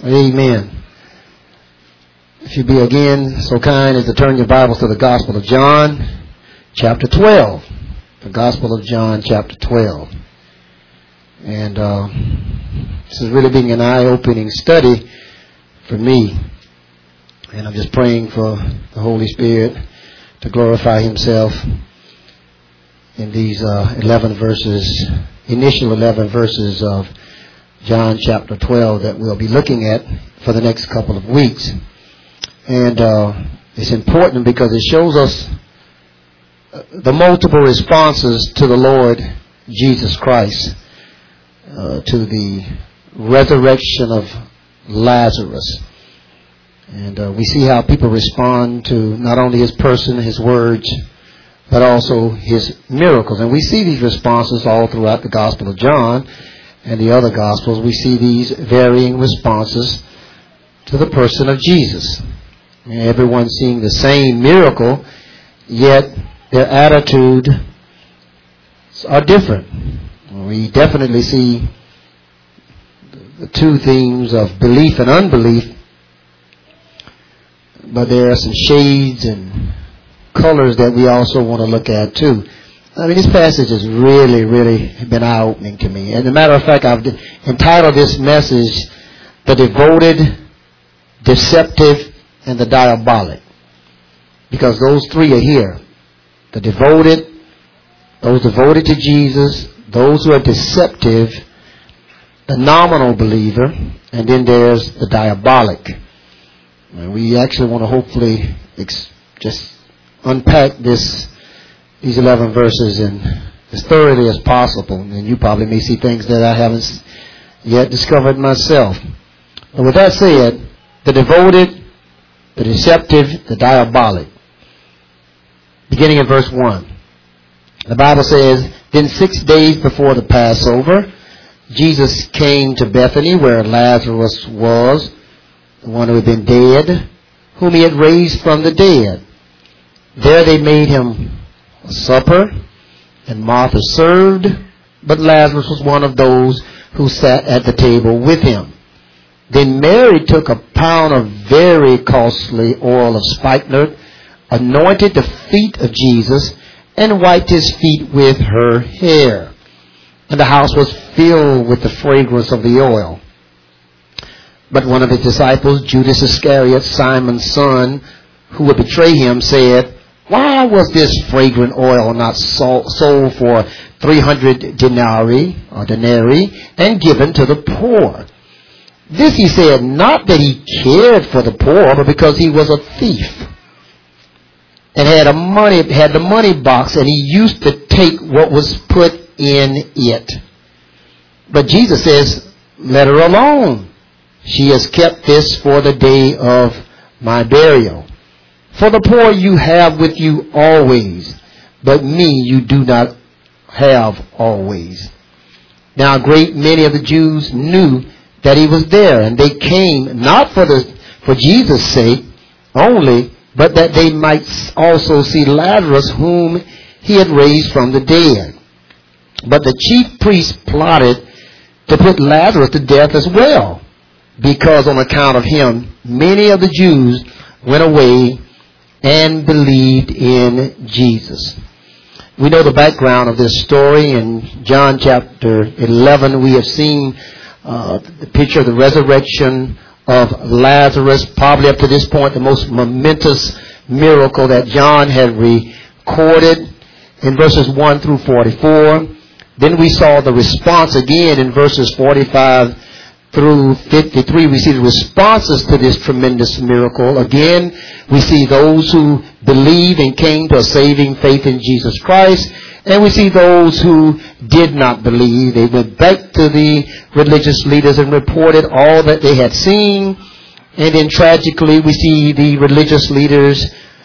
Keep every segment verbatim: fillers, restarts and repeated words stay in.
Amen. If you be again so kind as to turn your Bibles to the Gospel of John, chapter twelve. The Gospel of John, chapter twelve. And uh, this is really being an eye-opening study for me. And I'm just praying for the Holy Spirit to glorify Himself in these uh, eleven verses, initial eleven verses of John chapter twelve that we'll be looking at for the next couple of weeks. And uh, it's important because it shows us the multiple responses to the Lord Jesus Christ, uh, to the resurrection of Lazarus. And uh, we see how people respond to not only His person, His words, but also His miracles. And we see these responses all throughout the Gospel of John and the other Gospels. We see these varying responses to the person of Jesus. And everyone seeing the same miracle, yet their attitude are different. We definitely see the two themes of belief and unbelief, but there are some shades and colors that we also want to look at too. I mean, this passage has really, really been eye-opening to me. As a matter of fact, I've entitled this message, The Devoted, Deceptive, and the Diabolic. Because those three are here. The devoted, those devoted to Jesus, those who are deceptive, the nominal believer, and then there's the diabolic. And we actually want to hopefully ex- just unpack this these eleven verses in as thoroughly as possible. And you probably may see things that I haven't yet discovered myself. But with that said, the devoted, the deceptive, the diabolic. Beginning in verse one. The Bible says, Then six days before the Passover, Jesus came to Bethany where Lazarus was, the one who had been dead, whom He had raised from the dead. There they made Him a supper, and Martha served, but Lazarus was one of those who sat at the table with Him. Then Mary took a pound of very costly oil of spikenard, anointed the feet of Jesus, and wiped His feet with her hair. And the house was filled with the fragrance of the oil. But one of His disciples, Judas Iscariot, Simon's son, who would betray Him, said, Why was this fragrant oil not sold for three hundred denarii, or denarii, and given to the poor? This He said, not that He cared for the poor, but because He was a thief, and had a money had the money box, and He used to take what was put in it. But Jesus says, Let her alone. She has kept this for the day of my burial. For the poor you have with you always, but me you do not have always. Now a great many of the Jews knew that He was there, and they came not for the for Jesus' sake only, but that they might also see Lazarus, whom He had raised from the dead. But the chief priests plotted to put Lazarus to death as well, because on account of him many of the Jews went away and believed in Jesus. We know the background of this story. In John chapter eleven, we have seen uh, the picture of the resurrection of Lazarus, probably up to this point the most momentous miracle that John had recorded in verses one through forty-four. Then we saw the response again in verses forty-five through fifty-three. We see the responses to this tremendous miracle. Again, we see those who believe and came to a saving faith in Jesus Christ. And we see those who did not believe. They went back to the religious leaders and reported all that they had seen. And then tragically, we see the religious leaders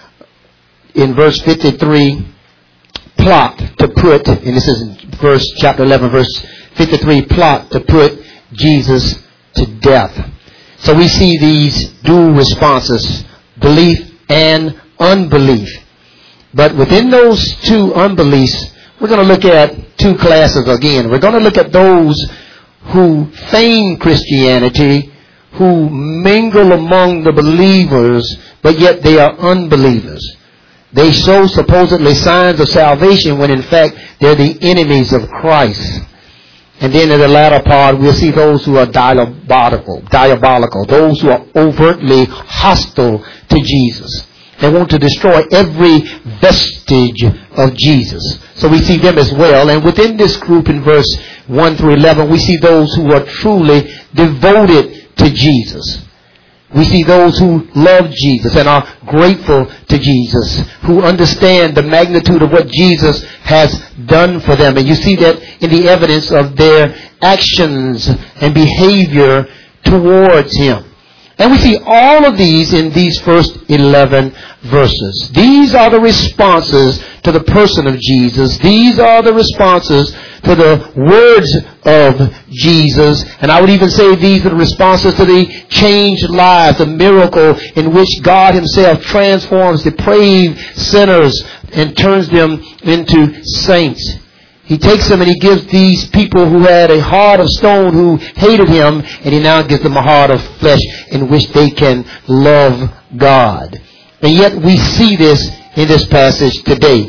in verse fifty-three plot to put, and this is verse chapter eleven, verse fifty-three, plot to put Jesus to death. So we see these dual responses, belief and unbelief. But within those two unbeliefs, we're going to look at two classes again. We're going to look at those who feign Christianity, who mingle among the believers, but yet they are unbelievers. They show supposedly signs of salvation when in fact they're the enemies of Christ. And then in the latter part, we'll see those who are diabolical, diabolical, those who are overtly hostile to Jesus. They want to destroy every vestige of Jesus. So we see them as well. And within this group in verse one through eleven, we see those who are truly devoted to Jesus. We see those who love Jesus and are grateful to Jesus, who understand the magnitude of what Jesus has done for them. And you see that in the evidence of their actions and behavior towards Him. And we see all of these in these first eleven verses. These are the responses to the person of Jesus. These are the responses to the words of Jesus. And I would even say these are the responses to the changed lives, the miracle in which God Himself transforms depraved sinners and turns them into saints. He takes them and He gives these people who had a heart of stone, who hated Him, and He now gives them a heart of flesh in which they can love God. And yet we see this in this passage today.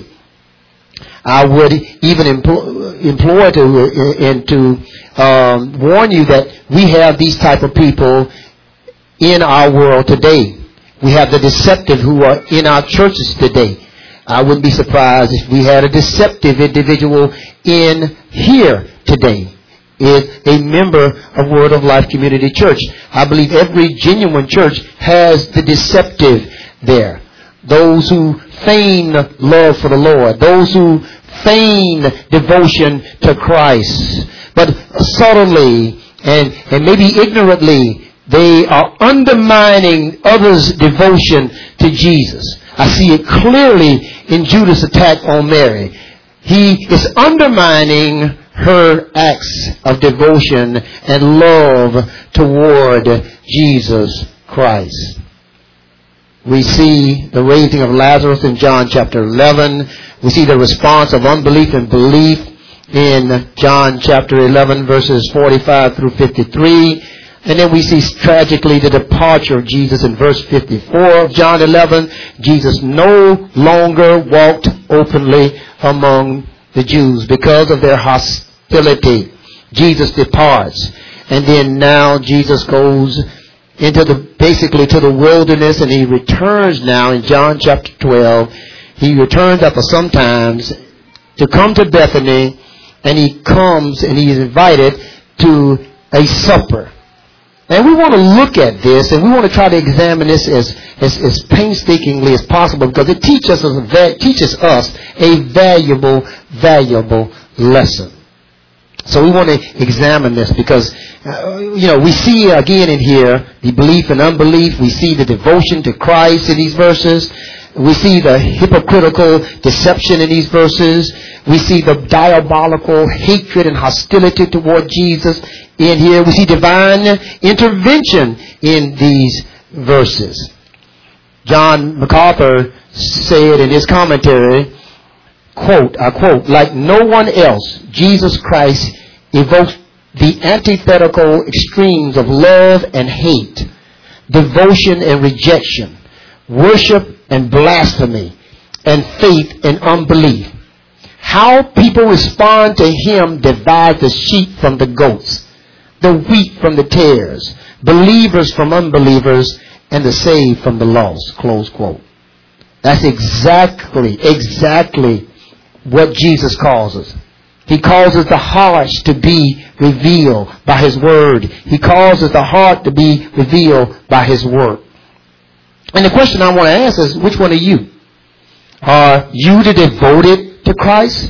I would even implore, implore to, and to um, warn you that we have these type of people in our world today. We have the deceptive who are in our churches today. I wouldn't be surprised if we had a deceptive individual in here today, is a member of Word of Life Community Church. I believe every genuine church has the deceptive there. Those who feign love for the Lord. Those who feign devotion to Christ. But subtly and, and maybe ignorantly, they are undermining others' devotion to Jesus. I see it clearly in Judas' attack on Mary. He is undermining her acts of devotion and love toward Jesus Christ. We see the raising of Lazarus in John chapter eleven. We see the response of unbelief and belief in John chapter eleven, verses forty-five through fifty-three. And then we see tragically the departure of Jesus in verse fifty-four of John eleven. Jesus no longer walked openly among the Jews because of their hostility. Jesus departs. And then now Jesus goes into the, basically to the wilderness, and He returns now in John chapter twelve. He returns after some times to come to Bethany, and He comes and He is invited to a supper. And we want to look at this, and we want to try to examine this as, as, as painstakingly as possible, because it teaches us, a, teaches us a valuable, valuable lesson. So we want to examine this because, uh, you know, we see again in here the belief and unbelief. We see the devotion to Christ in these verses. We see the hypocritical deception in these verses. We see the diabolical hatred and hostility toward Jesus in here. We see divine intervention in these verses. John MacArthur said in his commentary, quote, I quote, like no one else, Jesus Christ evokes the antithetical extremes of love and hate, devotion and rejection, worship and blasphemy, and faith and unbelief. How people respond to Him divides the sheep from the goats, the wheat from the tares, believers from unbelievers, and the saved from the lost. Close quote. That's exactly, exactly what Jesus calls us. He causes the hearts to be revealed by His Word. He causes the heart to be revealed by His work. And the question I want to ask is, which one are you? Are you the devoted to Christ?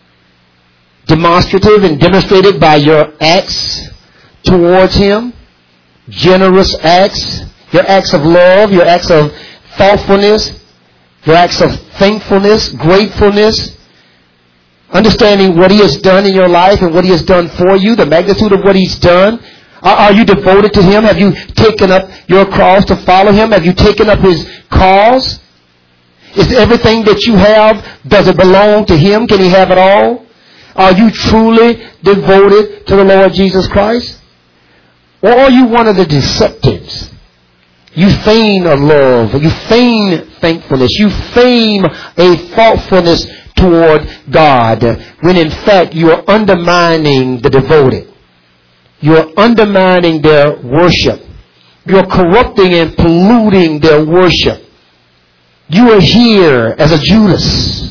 Demonstrative and demonstrated by your acts towards Him? Generous acts? Your acts of love? Your acts of thoughtfulness? Your acts of thankfulness? Gratefulness? Understanding what He has done in your life and what He has done for you, the magnitude of what He's done. Are you devoted to Him? Have you taken up your cross to follow Him? Have you taken up His cause? Is everything that you have, does it belong to Him? Can He have it all? Are you truly devoted to the Lord Jesus Christ? Or are you one of the deceptives? You feign a love, you feign thankfulness, you feign a thoughtfulness toward God, when in fact you are undermining the devoted. You are undermining their worship. You are corrupting and polluting their worship. You are here as a Judas.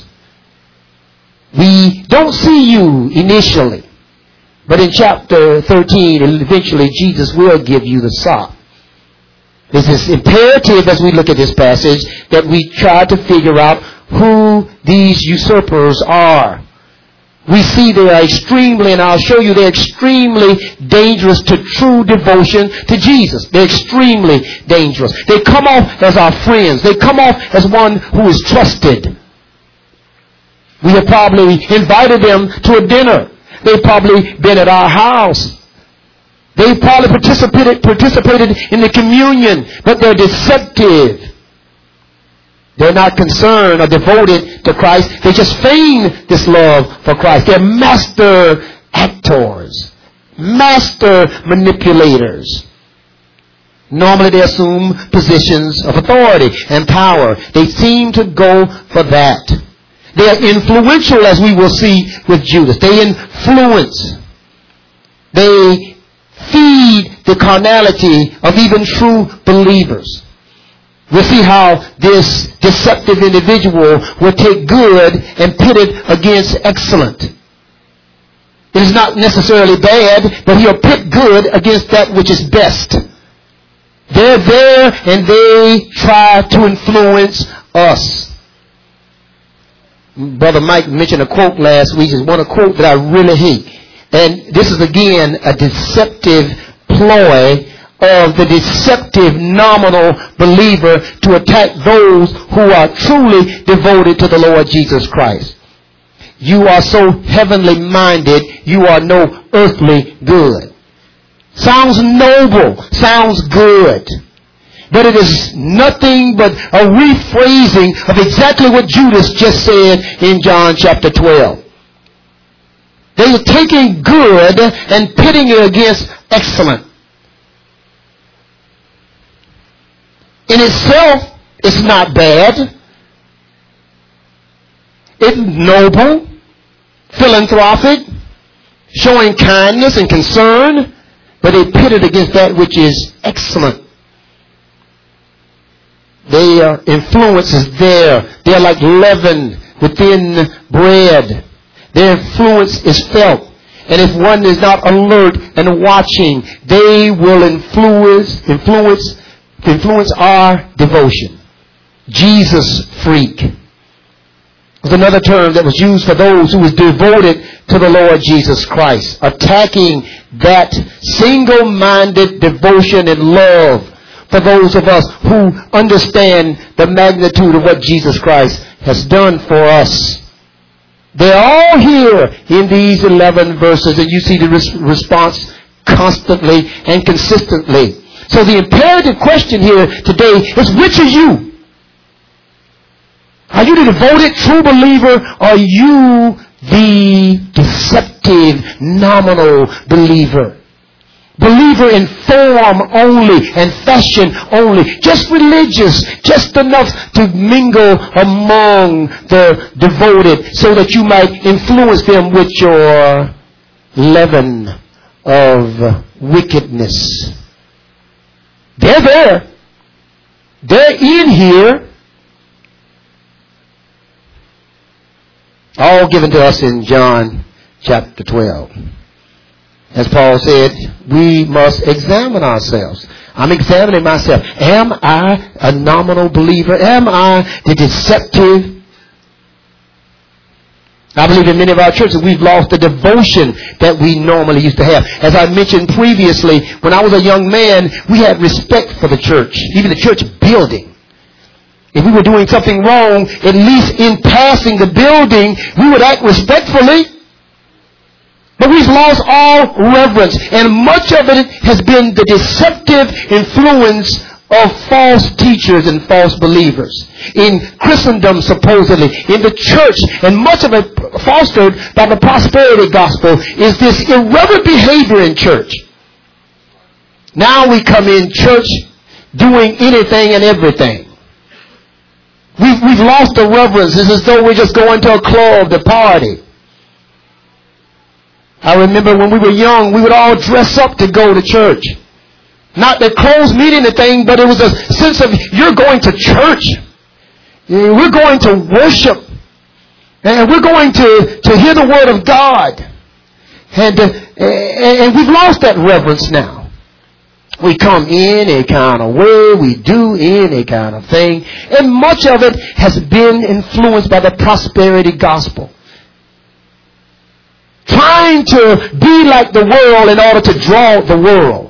We don't see you initially, but in chapter thirteen, eventually Jesus will give you the sock. This is imperative as we look at this passage that we try to figure out who these usurpers are. We see they are extremely, and I'll show you, they're extremely dangerous to true devotion to Jesus. They're extremely dangerous. They come off as our friends. They come off as one who is trusted. We have probably invited them to a dinner. They've probably been at our house. They probably participated, participated in the communion, but they're deceptive. They're not concerned or devoted to Christ. They just feign this love for Christ. They're master actors, master manipulators. Normally they assume positions of authority and power. They seem to go for that. They are influential, as we will see with Judas. They influence. They feed the carnality of even true believers. We'll see how this deceptive individual will take good and pit it against excellent. It is not necessarily bad, but he'll pit good against that which is best. They're there and they try to influence us. Brother Mike mentioned a quote last week. It's one a quote that I really hate. And this is again a deceptive ploy of the deceptive nominal believer to attack those who are truly devoted to the Lord Jesus Christ. You are so heavenly minded, you are no earthly good. Sounds noble, sounds good. But it is nothing but a rephrasing of exactly what Judas just said in John chapter twelve. They are taking good and pitting it against excellent. In itself, it's not bad. It's noble, philanthropic, showing kindness and concern, but they pit it against that which is excellent. Their influence is there. They're like leaven within bread. Their influence is felt. And if one is not alert and watching, they will influence, influence, influence our devotion. Jesus freak was another term that was used for those who was devoted to the Lord Jesus Christ, attacking that single-minded devotion and love for those of us who understand the magnitude of what Jesus Christ has done for us. They're all here in these eleven verses, and you see the res- response constantly and consistently. So the imperative question here today is, which are you? Are you the devoted true believer, or are you the deceptive nominal believer? Believer in form only and fashion only. Just religious. Just enough to mingle among the devoted so that you might influence them with your leaven of wickedness. They're there. They're in here. All given to us in John chapter twelve. As Paul said, we must examine ourselves. I'm examining myself. Am I a nominal believer? Am I the deceptive? I believe in many of our churches we've lost the devotion that we normally used to have. As I mentioned previously, when I was a young man, we had respect for the church, even the church building. If we were doing something wrong, at least in passing the building, we would act respectfully. But we've lost all reverence, and much of it has been the deceptive influence of false teachers and false believers. In Christendom, supposedly, in the church, and much of it fostered by the prosperity gospel, is this irreverent behavior in church. Now we come in church doing anything and everything. We've, we've lost the reverence. It's as though we're just going to a club to party. I remember when we were young, we would all dress up to go to church. Not that clothes mean anything, but it was a sense of you're going to church. We're going to worship. And we're going to, to hear the Word of God. And, uh, and we've lost that reverence now. We come in a kind of way. We do any kind of thing. And much of it has been influenced by the prosperity gospel. Trying to be like the world in order to draw the world.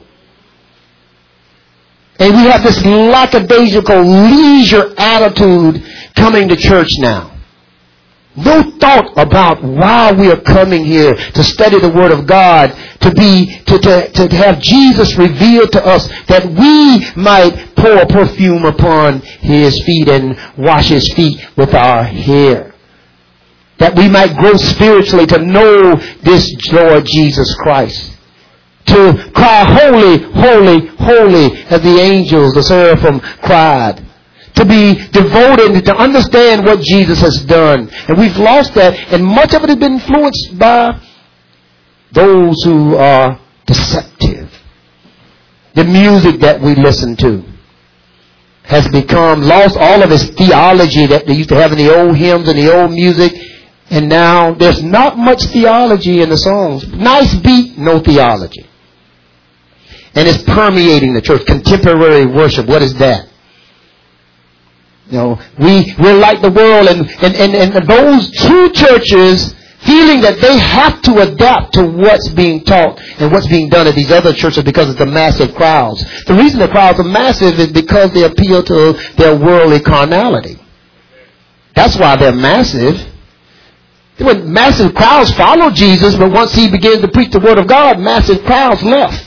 And we have this lackadaisical leisure attitude coming to church now. No thought about why we are coming here to study the Word of God, to be to, to, to have Jesus revealed to us that we might pour perfume upon His feet and wash His feet with our hair. That we might grow spiritually to know this Lord Jesus Christ. To cry, holy, holy, holy, as the angels, the seraphim cried. To be devoted, to understand what Jesus has done. And we've lost that. And much of it has been influenced by those who are deceptive. The music that we listen to has become, lost all of its theology that they used to have in the old hymns and the old music. And now there's not much theology in the songs. Nice beat, no theology. And it's permeating the church. Contemporary worship, what is that? You know, we, we're like the world, and, and, and, and those two churches feeling that they have to adapt to what's being taught and what's being done at these other churches because of the massive crowds. The reason the crowds are massive is because they appeal to their worldly carnality. That's why they're massive. When massive crowds followed Jesus, but once He began to preach the Word of God, massive crowds left.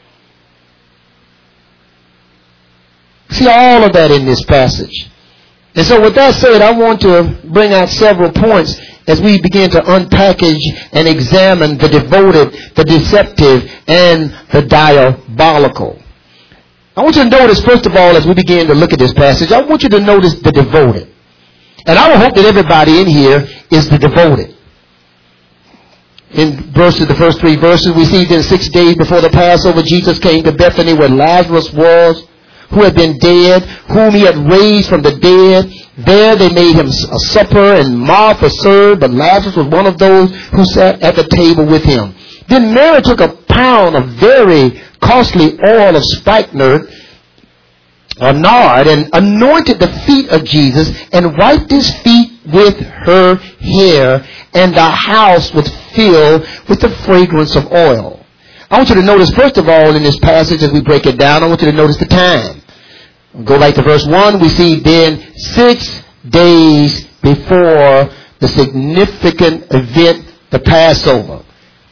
See all of that in this passage. And so with that said, I want to bring out several points as we begin to unpackage and examine the devoted, the deceptive, and the diabolical. I want you to notice, first of all, as we begin to look at this passage, I want you to notice the devoted. And I would hope that everybody in here is the devoted. In verses, the first three verses, we see then six days before the Passover, Jesus came to Bethany where Lazarus was, who had been dead, whom He had raised from the dead. There they made Him a supper, and Martha served, but Lazarus was one of those who sat at the table with Him. Then Mary took a pound of very costly oil of spikenard, or nard, and anointed the feet of Jesus, and wiped His feet with her hair, and the house was filled with the fragrance of oil. I want you to notice, first of all, in this passage, as we break it down, I want you to notice the time. Go back to verse one. We see then six days before the significant event, the Passover.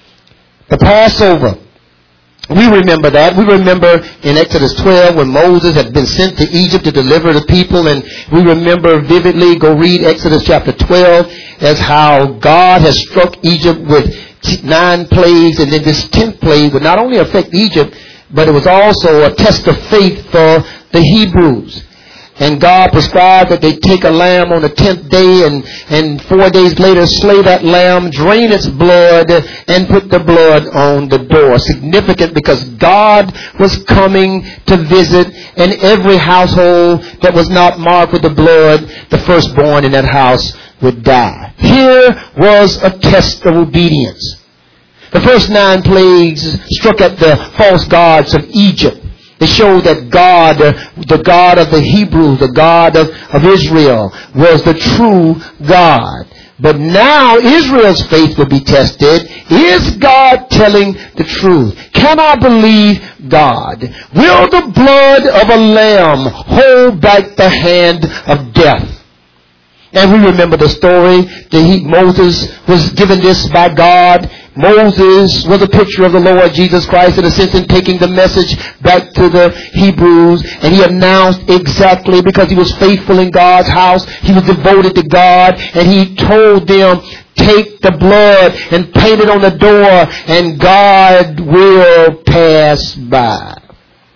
The Passover. We remember that. We remember in Exodus twelve when Moses had been sent to Egypt to deliver the people. And we remember vividly, go read Exodus chapter twelve, as how God has struck Egypt with nine plagues, and then this tenth plague would not only affect Egypt, but it was also a test of faith for the Hebrews. And God prescribed that they take a lamb on the tenth day, and, and four days later slay that lamb, drain its blood, and put the blood on the door. Significant because God was coming to visit, and every household that was not marked with the blood, the firstborn in that house would die. Here was a test of obedience. The first nine plagues struck at the false gods of Egypt. They showed that God, the God of the Hebrews, the God of, of Israel, was the true God. But now Israel's faith will be tested. Is God telling the truth? Can I believe God? Will the blood of a lamb hold back the hand of death? And we remember the story that he, Moses was given this by God. Moses was a picture of the Lord Jesus Christ in a sense in taking the message back to the Hebrews. And he announced exactly, because he was faithful in God's house, he was devoted to God, and he told them, take the blood and paint it on the door, and God will pass by.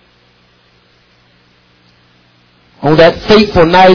on that fateful night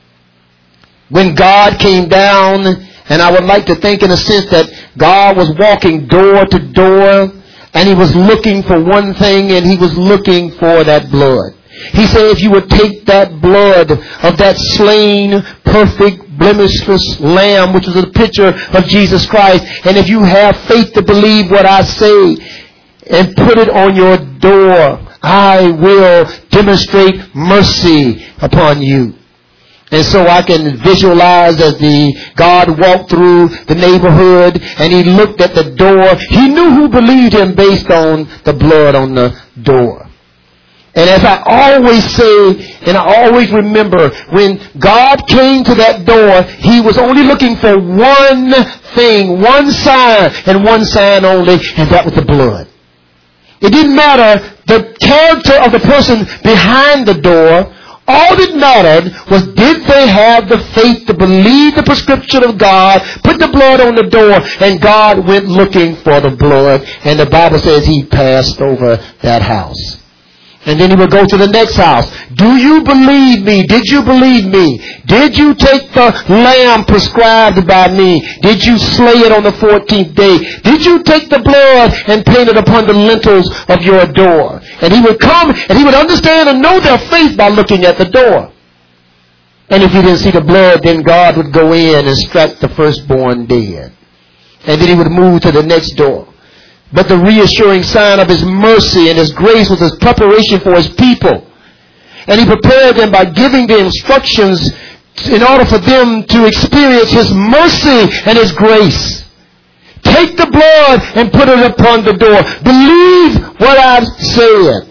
when God came down, and I would like to think in a sense that God was walking door to door, and he was looking for one thing, and he was looking for that blood. He said, if you would take that blood of that slain, perfect, blemishless lamb, which is a picture of Jesus Christ, and if you have faith to believe what I say, and put it on your door, I will demonstrate mercy upon you. And so I can visualize as the God walked through the neighborhood and he looked at the door. He knew who believed him based on the blood on the door. And as I always say, and I always remember, when God came to that door, he was only looking for one thing, one sign, and one sign only, and that was the blood. It didn't matter the character of the person behind the door. All that mattered was, did they have the faith to believe the prescription of God, put the blood on the door, and God went looking for the blood. And the Bible says he passed over that house. And then he would go to the next house. Do you believe me? Did you believe me? Did you take the lamb prescribed by me? Did you slay it on the fourteenth day? Did you take the blood and paint it upon the lintels of your door? And he would come and he would understand and know their faith by looking at the door. And if he didn't see the blood, then God would go in and strike the firstborn dead. And then he would move to the next door. But the reassuring sign of his mercy and his grace was his preparation for his people. And he prepared them by giving the instructions in order for them to experience his mercy and his grace. Take the blood and put it upon the door. Believe what I've said.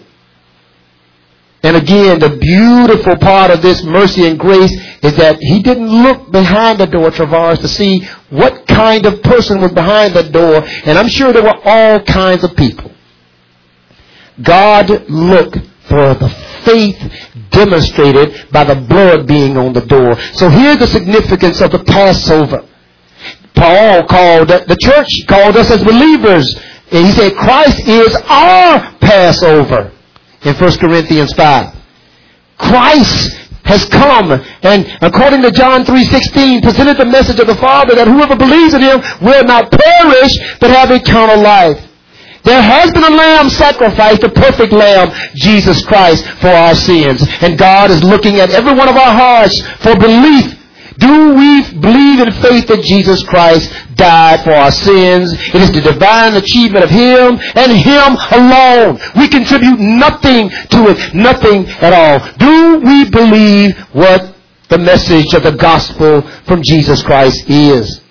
And again, the beautiful part of this mercy and grace is that he didn't look behind the door, Travaris, to see what kind of person was behind the door. And I'm sure there were all kinds of people. God looked for the faith demonstrated by the blood being on the door. So here's the significance of the Passover. Paul called, the church called us as believers. And he said, Christ is our Passover. In First Corinthians five. Christ has come and according to John three sixteen presented the message of the Father that whoever believes in him will not perish but have eternal life. There has been a lamb sacrificed, the perfect lamb, Jesus Christ, for our sins. And God is looking at every one of our hearts for belief. Do we believe in faith that Jesus Christ died for our sins? It is the divine achievement of him and him alone. We contribute nothing to it, nothing at all. Do we believe what the message of the gospel from Jesus Christ is?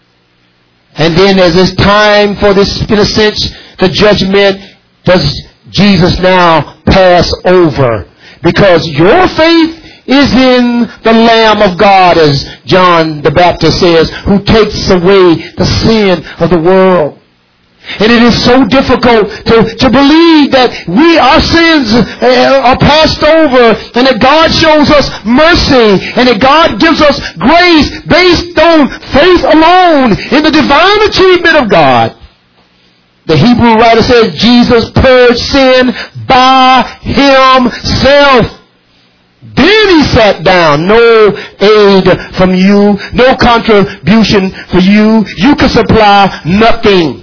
And then as it's time for this, in a sense, the judgment, does Jesus now pass over? Because your faith is in the Lamb of God, as John the Baptist says, who takes away the sin of the world. And it is so difficult to, to believe that we, our sins are passed over and that God shows us mercy and that God gives us grace based on faith alone in the divine achievement of God. The Hebrew writer says Jesus purged sin by himself. Then he sat down. No aid from you. No contribution for you. You can supply nothing.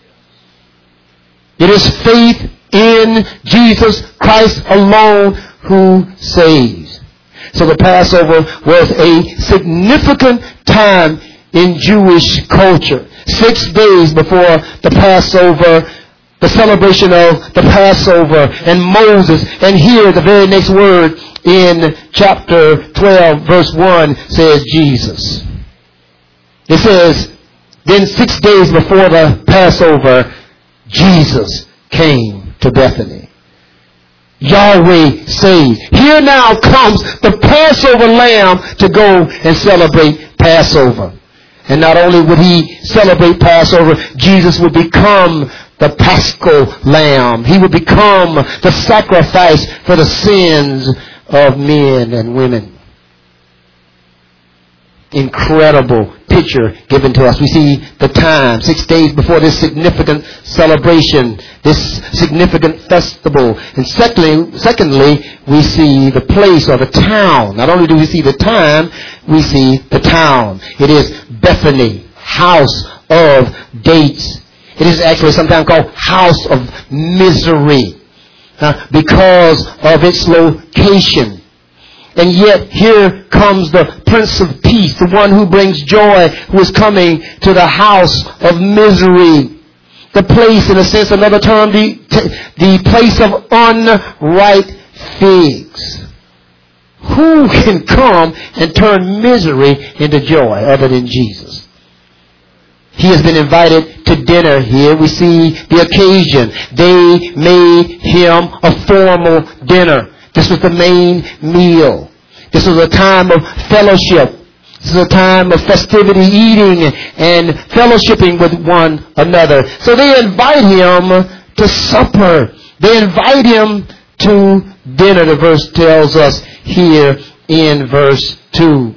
It is faith in Jesus Christ alone who saves. So the Passover was a significant time in Jewish culture. Six days before the Passover, the celebration of the Passover and Moses. And here the very next word in chapter twelve verse one says Jesus. It says, then six days before the Passover, Jesus came to Bethany. Yahweh saves. Here now comes the Passover lamb to go and celebrate Passover. And not only would he celebrate Passover, Jesus would become the Paschal Lamb. He would become the sacrifice for the sins of men and women. incredible picture given to us. We see the time, six days before this significant celebration, this significant festival. And secondly, secondly, we see the place or the town. Not only do we see the time, we see the town. It is Bethany, house of dates. It is actually sometimes called house of misery uh, because of its location. And yet here comes the Prince of Peace, the one who brings joy, who is coming to the house of misery. The place, in a sense, another term, the, the place of unripe figs. Who can come and turn misery into joy other than Jesus? He has been invited to dinner here. We see the occasion. They made him a formal dinner. This was the main meal. This was a time of fellowship. This is a time of festivity, eating and fellowshipping with one another. So they invite him to supper. They invite him to dinner. The verse tells us here in verse two.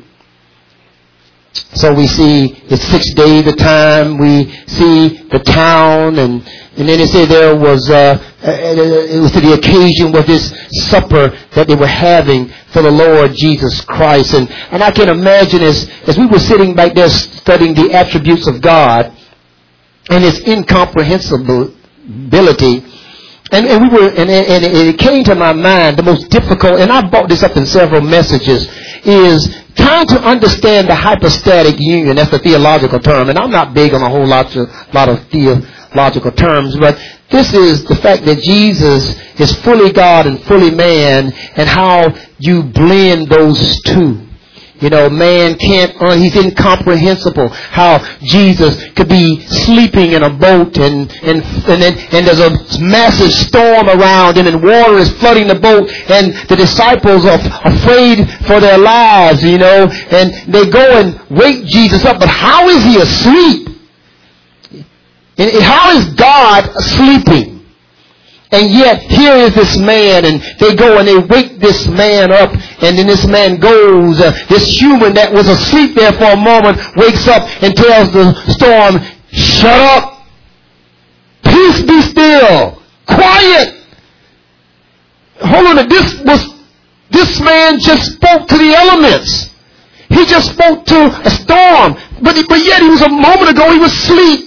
So we see it's six days the time. We see the town, and and then it said there was uh, it was to the occasion with this supper that they were having for the Lord Jesus Christ. And and I can imagine as as we were sitting back there studying the attributes of God and His incomprehensibility. And, and we were, and, and it came to my mind, the most difficult, and I brought this up in several messages, is trying to understand the hypostatic union. That's the theological term, and I'm not big on a whole lot of, lot of theological terms, but this is the fact that Jesus is fully God and fully man, and how you blend those two. You know, man can't, uh, he's incomprehensible. How Jesus could be sleeping in a boat and, and, and, then, and there's a massive storm around him and water is flooding the boat and the disciples are afraid for their lives, you know, and they go and wake Jesus up. But how is he asleep? And how is God sleeping? And yet, here is this man, and they go and they wake this man up, and then this man goes, uh, this human that was asleep there for a moment, wakes up and tells the storm, shut up, peace be still, quiet. Hold on, this was, this man just spoke to the elements. He just spoke to a storm, but, but yet he was a moment ago, he was asleep.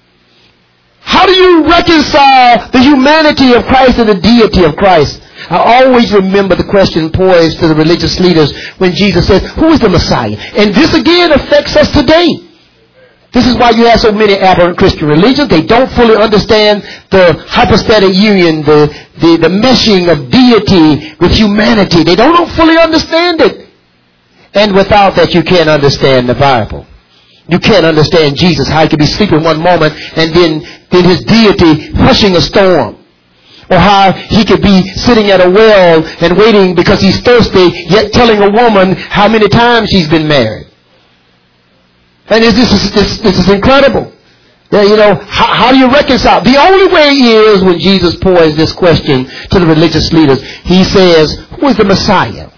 How do you reconcile the humanity of Christ and the deity of Christ? I always remember the question posed to the religious leaders when Jesus said, who is the Messiah? And this again affects us today. This is why you have so many aberrant Christian religions. They don't fully understand the hypostatic union, the, the, the meshing of deity with humanity. They don't fully understand it. And without that, you can't understand the Bible. You can't understand Jesus, how he could be sleeping one moment and then, then his deity hushing a storm. Or how he could be sitting at a well and waiting because he's thirsty, yet telling a woman how many times she's been married. And this is, this, this is incredible. Yeah, you know, how, how do you reconcile? The only way is when Jesus posed this question to the religious leaders. He says, who is the Messiah?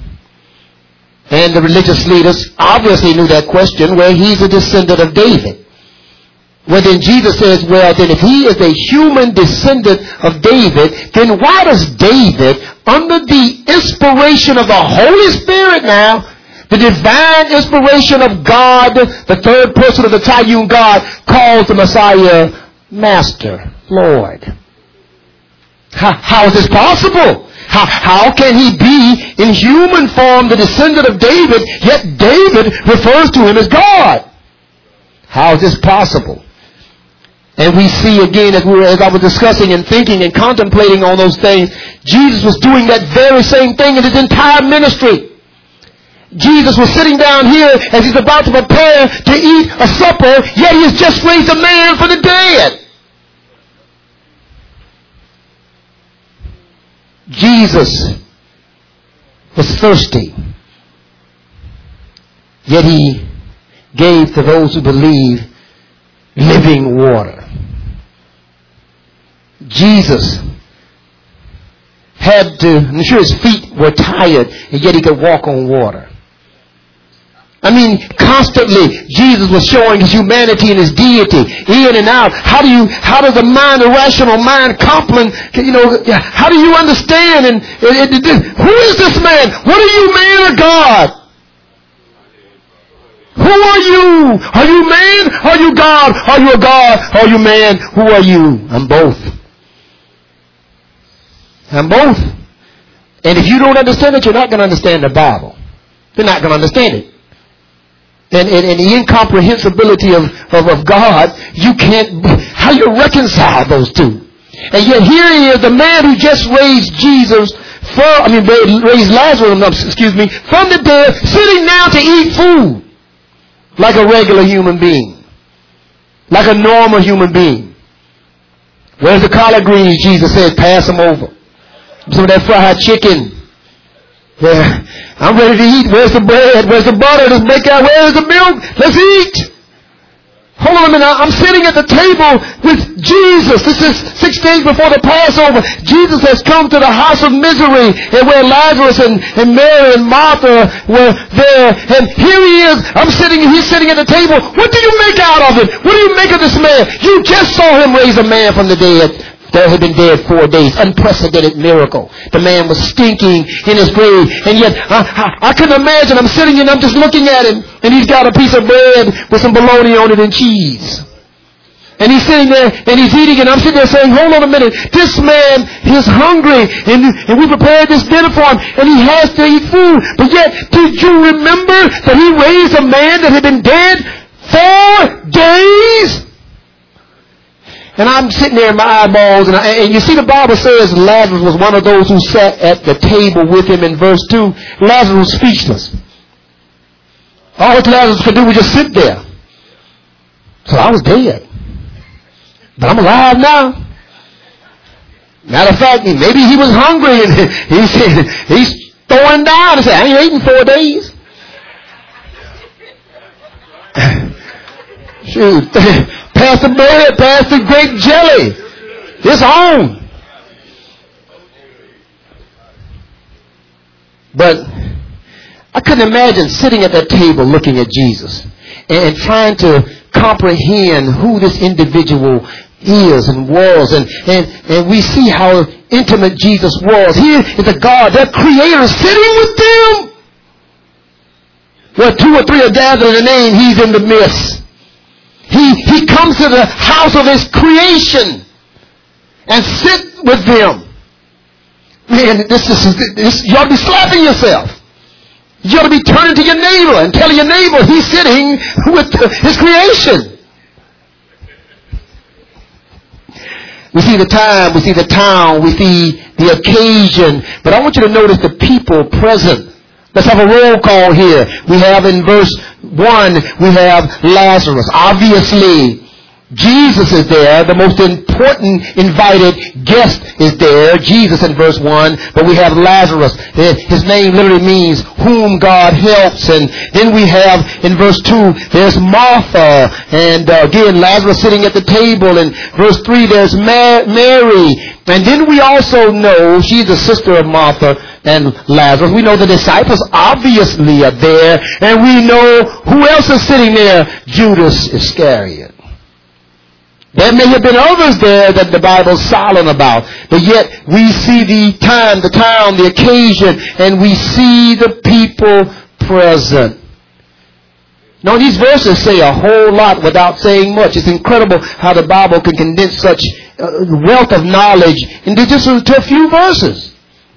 And the religious leaders obviously knew that question, where he's a descendant of David. Well, then Jesus says, well, then if he is a human descendant of David, then why does David, under the inspiration of the Holy Spirit now, the divine inspiration of God, the third person of the triune God, calls the Messiah Master, Lord? How, how is this possible? How, how can he be in human form the descendant of David, yet David refers to him as God? How is this possible? And we see again, as, we were, as I was discussing and thinking and contemplating on those things, Jesus was doing that very same thing in his entire ministry. Jesus was sitting down here as he's about to prepare to eat a supper, yet he has just raised a man from the dead. Jesus was thirsty, yet he gave to those who believe living water. Jesus had to, I'm sure his feet were tired, and yet he could walk on water. I mean, constantly Jesus was showing his humanity and his deity in and out. How do you, how does the mind, the rational mind complement, you know, how do you understand? And it, it, it, who is this man? What are you, man or God? Who are you? Are you man? Are you God? Are you a God? Are you man? Who are you? I'm both. I'm both. And if you don't understand it, you're not going to understand the Bible. You're not going to understand it. And, and, and the incomprehensibility of, of, of God, you can't, how you reconcile those two? And yet here he is, the man who just raised Jesus, from, I mean, raised Lazarus, excuse me, from the dead, sitting now to eat food like a regular human being, like a normal human being. Where's the collard greens? Jesus said, pass them over. Some of that fried chicken. Yeah, I'm ready to eat. Where's the bread? Where's the butter? Let's make out. Where's the milk? Let's eat. Hold on a minute. I'm sitting at the table with Jesus. This is six days before the Passover. Jesus has come to the house of misery, and where Lazarus and, and Mary and Martha were there. And here he is. I'm sitting, he's sitting at the table. What do you make out of it? What do you make of this man? You just saw him raise a man from the dead that had been dead four days. Unprecedented miracle. The man was stinking in his grave. And yet, I, I, I couldn't imagine. I'm sitting and I'm just looking at him. And he's got a piece of bread with some bologna on it and cheese. And he's sitting there and he's eating. And I'm sitting there saying, hold on a minute. This man is hungry. And, and we prepared this dinner for him. And he has to eat food. But yet, did you remember that he raised a man that had been dead four days? And I'm sitting there in my eyeballs, and, I, and you see the Bible says Lazarus was one of those who sat at the table with him in verse two. Lazarus was speechless. All that Lazarus could do was just sit there. So I was dead. But I'm alive now. Matter of fact, maybe he was hungry, and he said, he's throwing down and said, I ain't eating four days. Shoot. Pass the bread, pass the grape jelly. It's on. But I couldn't imagine sitting at that table looking at Jesus and trying to comprehend who this individual is and was. And, and, and we see how intimate Jesus was. Here is a God, that creator, sitting with them. Where two or three are gathered in the name, he's in the midst. He, he comes to the house of his creation and sit with them. Man, this is, this, you ought to be slapping yourself. You ought to be turning to your neighbor and telling your neighbor he's sitting with his creation. We see the time, we see the town, we see the occasion. But I want you to notice the people present. Let's have a roll call here. We have in verse one, we have Lazarus. Obviously, Jesus is there. The most important invited guest is there. Jesus in verse one. But we have Lazarus. His name literally means whom God helps. And then we have in verse two, there's Martha. And uh, again, Lazarus sitting at the table. In verse three, there's Ma- Mary. And then we also know she's the sister of Martha and Lazarus. We know the disciples obviously are there. And we know who else is sitting there? Judas Iscariot. There may have been others there that the Bible's silent about. But yet we see the time, the town, the occasion, and we see the people present. Now these verses say a whole lot without saying much. It's incredible how the Bible can condense such uh, wealth of knowledge into just into a few verses.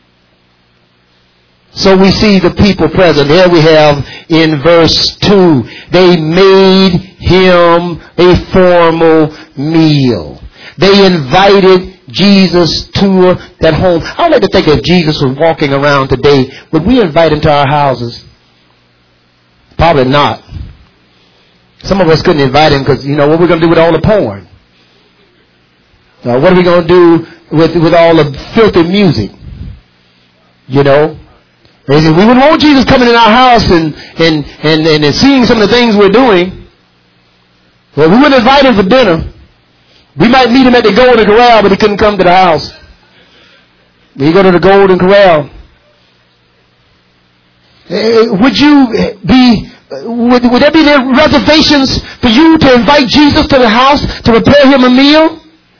So we see the people present. Here we have in verse two, they made him a formal meal. They invited Jesus to that home. I would like to think if Jesus was walking around today, would we invite him to our houses? Probably not. Some of us couldn't invite him because, you know, what we're going to do with all the porn? Uh, what are we going to do with, with all the filthy music? You know? We wouldn't want Jesus coming in our house and, and, and, and, and seeing some of the things we're doing. Well, we wouldn't invite him for dinner. We might meet him at the Golden Corral, but he couldn't come to the house. He go to the Golden Corral. Would you be would, would there be there reservations for you to invite Jesus to the house to prepare him a meal?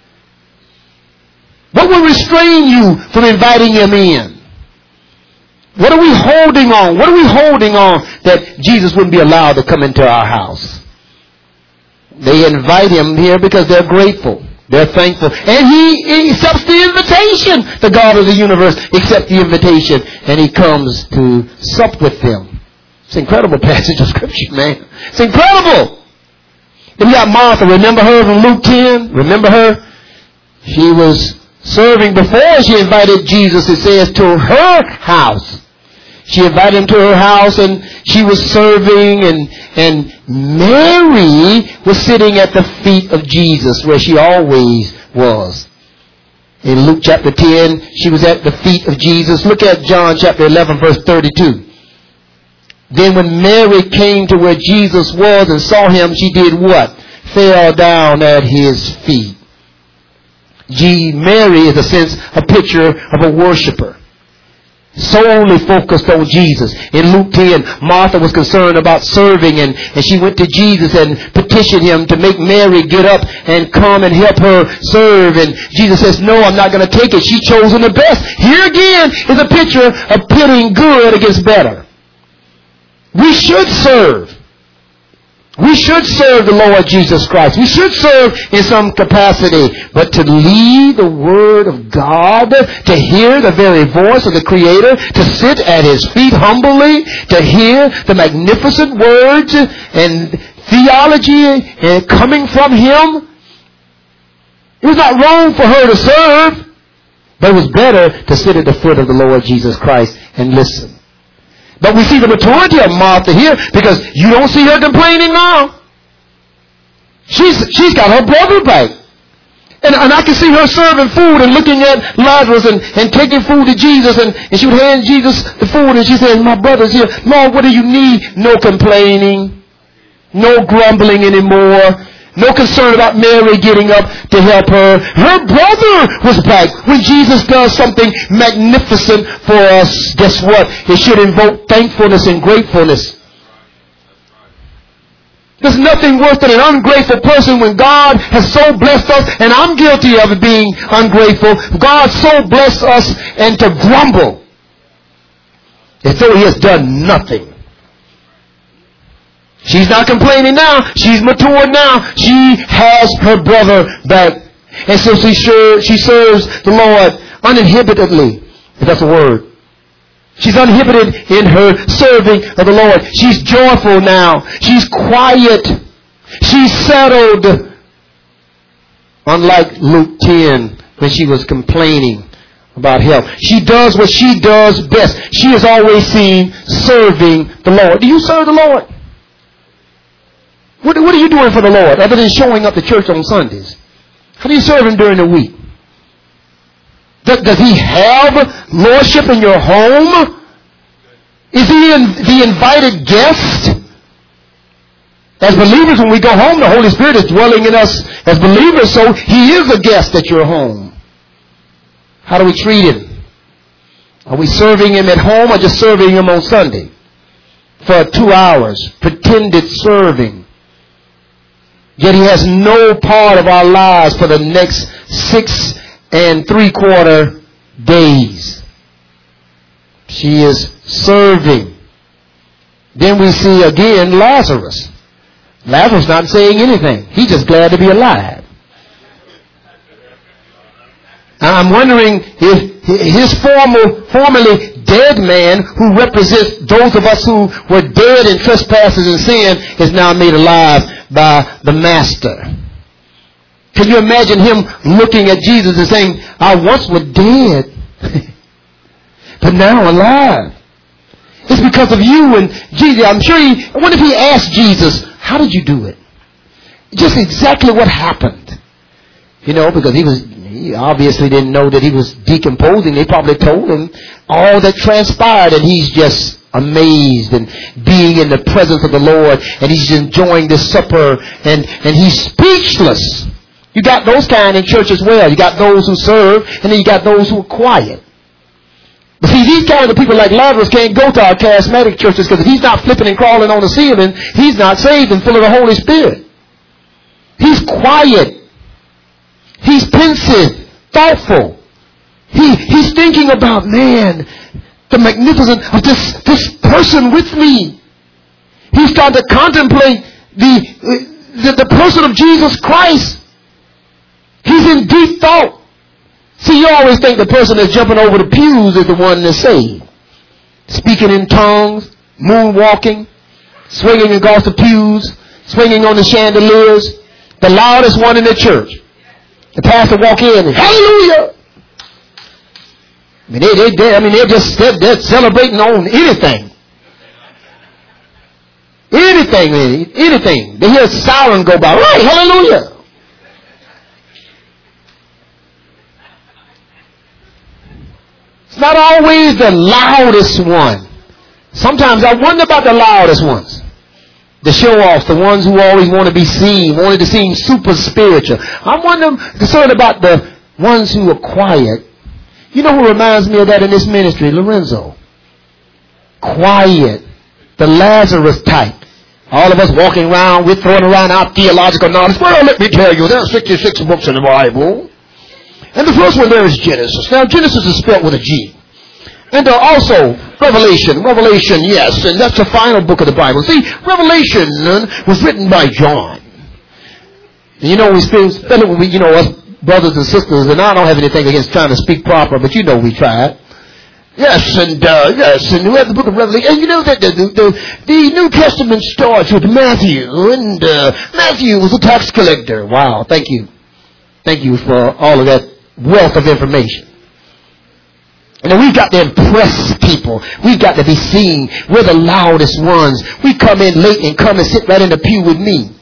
What will restrain you from inviting him in? What are we holding on? What are we holding on that Jesus wouldn't be allowed to come into our house? They invite him here because they're grateful. They're thankful. And he, he accepts the invitation. The God of the universe accepts the invitation. And he comes to sup with them. It's an incredible passage of scripture, man. It's incredible. Then we got Martha. Remember her from Luke ten? Remember her? She was serving before she invited Jesus, it says, to her house. She invited him to her house and she was serving, and, and Mary was sitting at the feet of Jesus where she always was. In Luke chapter ten, she was at the feet of Jesus. Look at John chapter eleven, verse thirty-two. Then when Mary came to where Jesus was and saw him, she did what? Fell down at his feet. G. Mary is a sense, a picture of a worshiper. Solely focused on Jesus. In Luke ten, Martha was concerned about serving, and, and she went to Jesus and petitioned him to make Mary get up and come and help her serve. And Jesus says, no, I'm not going to take it. She's chosen the best. Here again is a picture of pitting good against better. We should serve. We should serve the Lord Jesus Christ. We should serve in some capacity. But to lead the Word of God, to hear the very voice of the Creator, to sit at His feet humbly, to hear the magnificent words and theology coming from Him, it was not wrong for her to serve. But it was better to sit at the foot of the Lord Jesus Christ and listen. But we see the maturity of Martha here, because you don't see her complaining now. She's, she's got her brother back. And, and I can see her serving food and looking at Lazarus and, and taking food to Jesus. And, and she would hand Jesus the food and she says, my brother's here. Lord, what do you need? No complaining. No grumbling anymore. No concern about Mary getting up to help her. Her brother was back. When Jesus does something magnificent for us, guess what? It should invoke thankfulness and gratefulness. There's nothing worse than an ungrateful person when God has so blessed us, and I'm guilty of being ungrateful. God so blessed us and to grumble as though He has done nothing. She's not complaining now. She's matured now. She has her brother back. And so she, sure, she serves the Lord uninhibitedly, if that's a word. She's uninhibited in her serving of the Lord. She's joyful now. She's quiet. She's settled. Unlike Luke ten, when she was complaining about help. She does what she does best. She is always seen serving the Lord. Do you serve the Lord? What, what are you doing for the Lord other than showing up to church on Sundays? How do you serve Him during the week? Does, does He have lordship in your home? Is He in, the invited guest? As believers, when we go home, the Holy Spirit is dwelling in us as believers, so He is a guest at your home. How do we treat Him? Are we serving Him at home or just serving Him on Sunday? For two hours, pretended serving. Yet He has no part of our lives for the next six and three quarter days. She is serving. Then we see again Lazarus. Lazarus not saying anything. He's just glad to be alive. I'm wondering if his former, formerly dead man, who represents those of us who were dead in trespasses and sin, is now made alive by the Master. Can you imagine him looking at Jesus and saying, I once was dead, but now alive. It's because of you and Jesus. I'm sure he, I wonder if he asked Jesus, how did you do it? Just exactly what happened. You know, because he was, he obviously didn't know that he was decomposing. They probably told him all that transpired, and he's just amazed and being in the presence of the Lord, and he's enjoying this supper, and, and he's speechless. You got those kind in church as well. You got those who serve, and then you got those who are quiet. But see, these kind of people like Lazarus can't go to our charismatic churches because if he's not flipping and crawling on the ceiling, he's not saved and full of the Holy Spirit. He's quiet. He's pensive, thoughtful. He, he's thinking about, man, the magnificence of this, this person with me. He's starting to contemplate the, the, the person of Jesus Christ. He's in deep thought. See, you always think the person that's jumping over the pews is the one that's saved. Speaking in tongues, moonwalking, swinging across the pews, swinging on the chandeliers. The loudest one in the church. The pastor walk in and hallelujah. I mean, they, they, they, I mean, they're just they're, they're celebrating on anything. Anything, anything. They hear a siren go by. Right, hallelujah. It's not always the loudest one. Sometimes I wonder about the loudest ones. The show-offs, the ones who always want to be seen, wanted to seem super spiritual. I'm wondering, concerned about the ones who are quiet. You know who reminds me of that in this ministry? Lorenzo. Quiet. The Lazarus type. All of us walking around, we're throwing around our theological knowledge. Well, let me tell you, there are sixty-six books in the Bible. And the first one there is Genesis. Now, Genesis is spelled with a G. And uh, also, Revelation. Revelation, yes. And that's the final book of the Bible. See, Revelation uh, was written by John. And you know, we still spell it when we, you know, us brothers and sisters, and I don't have anything against trying to speak proper, but you know we tried. Yes, and, uh, yes, and we have the book of Revelation. And you know that the, the, the, the New Testament starts with Matthew, and uh, Matthew was a tax collector. Wow, thank you. Thank you for all of that wealth of information. And then we've got to impress people. We've got to be seen. We're the loudest ones. We come in late and come and sit right in the pew with me.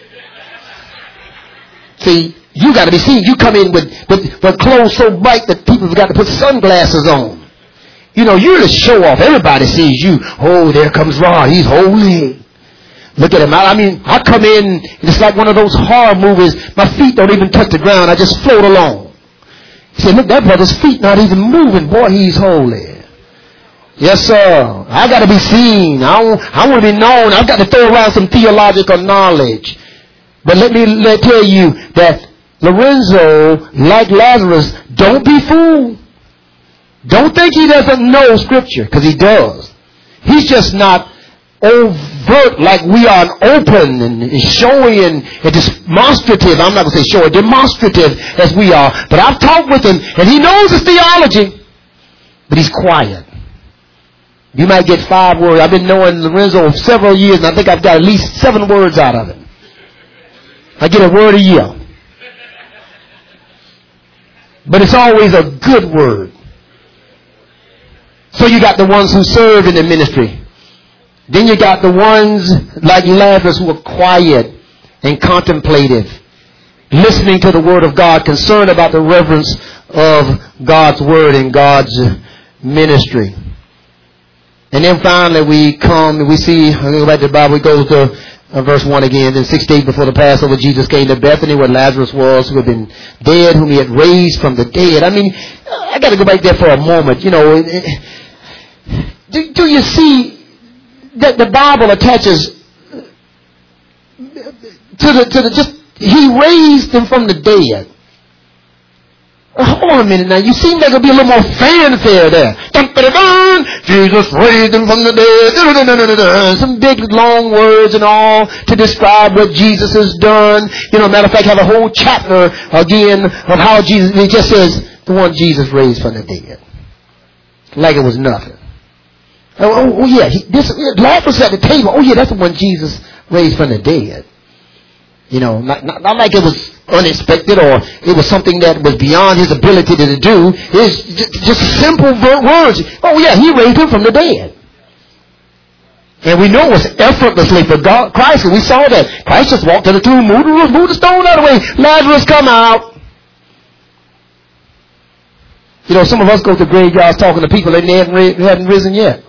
See, you got to be seen. You come in with, with, with clothes so bright that people have got to put sunglasses on. You know, you're the show off. Everybody sees you. Oh, there comes Rod. He's holy. Look at him. I, I mean, I come in, it's like one of those horror movies. My feet don't even touch the ground. I just float along. He said, look, that brother's feet not even moving. Boy, he's holy. Yes, sir. I got to be seen. I, I want to be known. I've got to throw around some theological knowledge. But let me let tell you that Lorenzo, like Lazarus, don't be fooled. Don't think he doesn't know Scripture, because he does. He's just not overt like we are, open and showy and, and demonstrative. I'm not going to say showy, demonstrative as we are. But I've talked with him, and he knows his theology, but he's quiet. You might get five words. I've been knowing Lorenzo for several years, and I think I've got at least seven words out of him. I get a word a year. But it's always a good word. So you got the ones who serve in the ministry. Then you got the ones like Lazarus who are quiet and contemplative, listening to the Word of God, concerned about the reverence of God's Word and God's ministry. And then finally we come and we see, I'm going to go back to the Bible, it goes to uh, verse one again. Then six days before the Passover, Jesus came to Bethany where Lazarus was, who had been dead, whom he had raised from the dead. I mean, I got to go back there for a moment. You know, do, do you see that the Bible attaches to the, to the, just, he raised him from the dead. Hold on a minute now. You seem like there'll be a little more fanfare there. Dun, dun, dun, dun. Jesus raised him from the dead. Dun, dun, dun, dun, dun, dun. Some big long words and all to describe what Jesus has done. You know, matter of fact, have a whole chapter again of how Jesus, it just says the one Jesus raised from the dead. Like it was nothing. Oh, oh, oh yeah, he, this Lazarus at the table. Oh yeah, that's the one Jesus raised from the dead. You know, not, not, not like it was unexpected or it was something that was beyond his ability to do. It's just, just simple words. Oh yeah, he raised him from the dead. And we know it was effortlessly for God, Christ. And we saw that. Christ just walked to the tomb, moved, moved the stone out of the way. Lazarus, come out. You know, some of us go to graveyards talking to people and they haven't, haven't risen yet.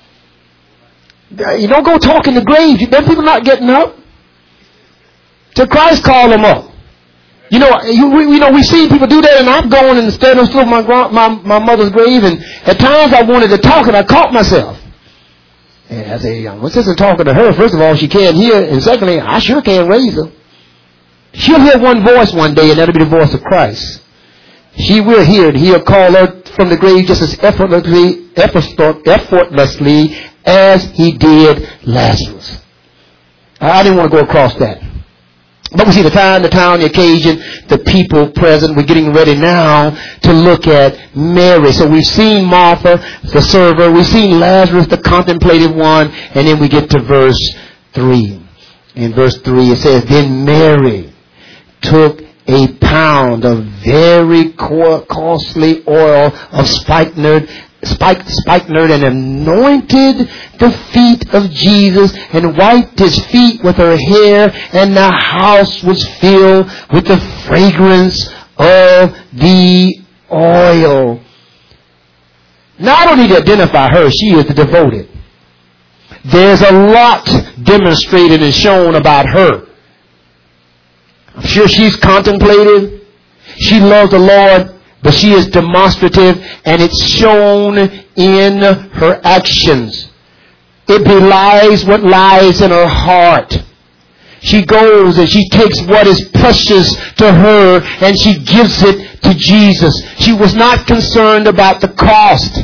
You don't go talking to graves. Them people not getting up. Till Christ call them up. You know, you, we, you know, we see people do that, and I've gone and stand on my, my my mother's grave, and at times I wanted to talk, and I caught myself. And I say, what's this in talking to her? First of all, she can't hear, and secondly, I sure can't raise her. She'll hear one voice one day, and that'll be the voice of Christ. She will hear it. He'll call her from the grave just as effortlessly, effortlessly as he did Lazarus. I didn't want to go across that. But we see the time, the town, the occasion, the people present. We're getting ready now to look at Mary. So we've seen Martha, the server. We've seen Lazarus, the contemplative one. And then we get to verse three. In verse three it says, then Mary took a pound of very costly oil of spikenard, spike, spikenard and anointed the feet of Jesus and wiped his feet with her hair, and the house was filled with the fragrance of the oil. Now I don't need to identify her. She is the devoted. There's a lot demonstrated and shown about her. I'm sure she's contemplative. She loves the Lord, but she is demonstrative, and it's shown in her actions. It belies what lies in her heart. She goes and she takes what is precious to her and she gives it to Jesus. She was not concerned about the cost.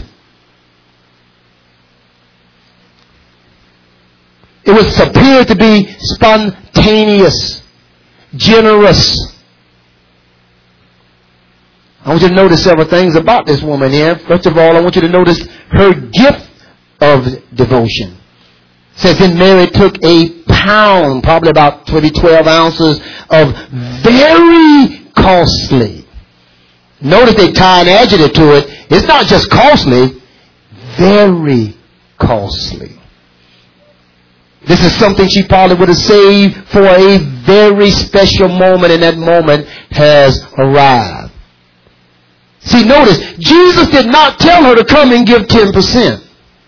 It was appeared to be spontaneous, generous. I want you to notice several things about this woman here. First of all, I want you to notice her gift of devotion. It says, then Mary took a pound, probably about maybe twelve ounces of very costly. Notice they tie an adjective to it. It's not just costly, very costly. This is something she probably would have saved for a very special moment, and that moment has arrived. See, notice, Jesus did not tell her to come and give ten percent.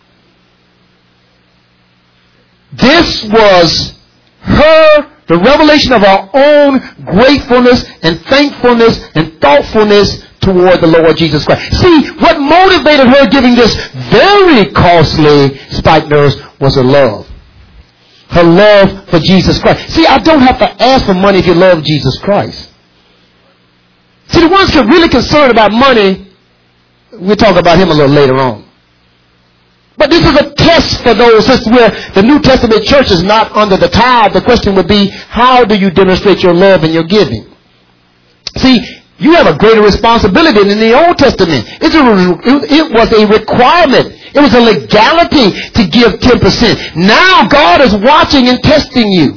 This was her, the revelation of her own gratefulness and thankfulness and thoughtfulness toward the Lord Jesus Christ. See, what motivated her giving this very costly spikenard was her love. Her love for Jesus Christ. See, I don't have to ask for money if you love Jesus Christ. See, the ones who are really concerned about money, we'll talk about him a little later on. But this is a test for those. This is where the New Testament church is not under the tithe. The question would be, how do you demonstrate your love and your giving? See, you have a greater responsibility than in the Old Testament. It's a, it was a requirement. It was a legality to give ten percent. Now God is watching and testing you.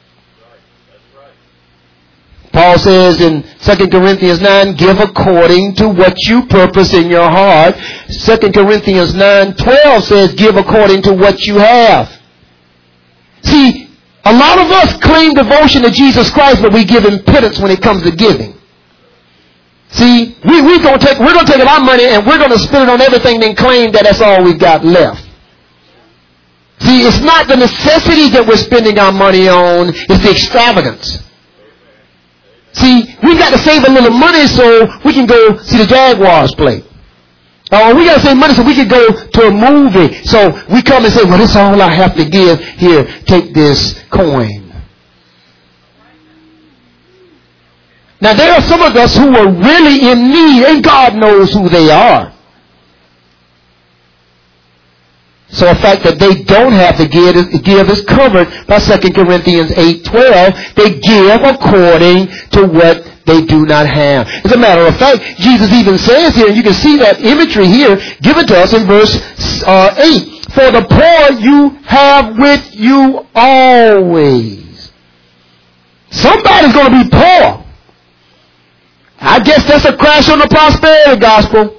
Paul says in Second Corinthians nine, give according to what you purpose in your heart. Second Corinthians nine twelve says, give according to what you have. See, a lot of us claim devotion to Jesus Christ, but we give him penance when it comes to giving. See, we, we gonna take, we're going to take our money and we're going to spend it on everything and claim that that's all we've got left. See, it's not the necessity that we're spending our money on, it's the extravagance. See, we got to save a little money so we can go see the Jaguars play. Or we got to save money so we can go to a movie. So we come and say, well, this is all I have to give. Here, take this coin. Now, there are some of us who are really in need, and God knows who they are. So the fact that they don't have to give is, give is covered by Second Corinthians eight twelve. They give according to what they do not have. As a matter of fact, Jesus even says here, and you can see that imagery here given to us in verse uh, eight. For the poor you have with you always. Somebody's going to be poor. I guess that's a crash on the prosperity gospel.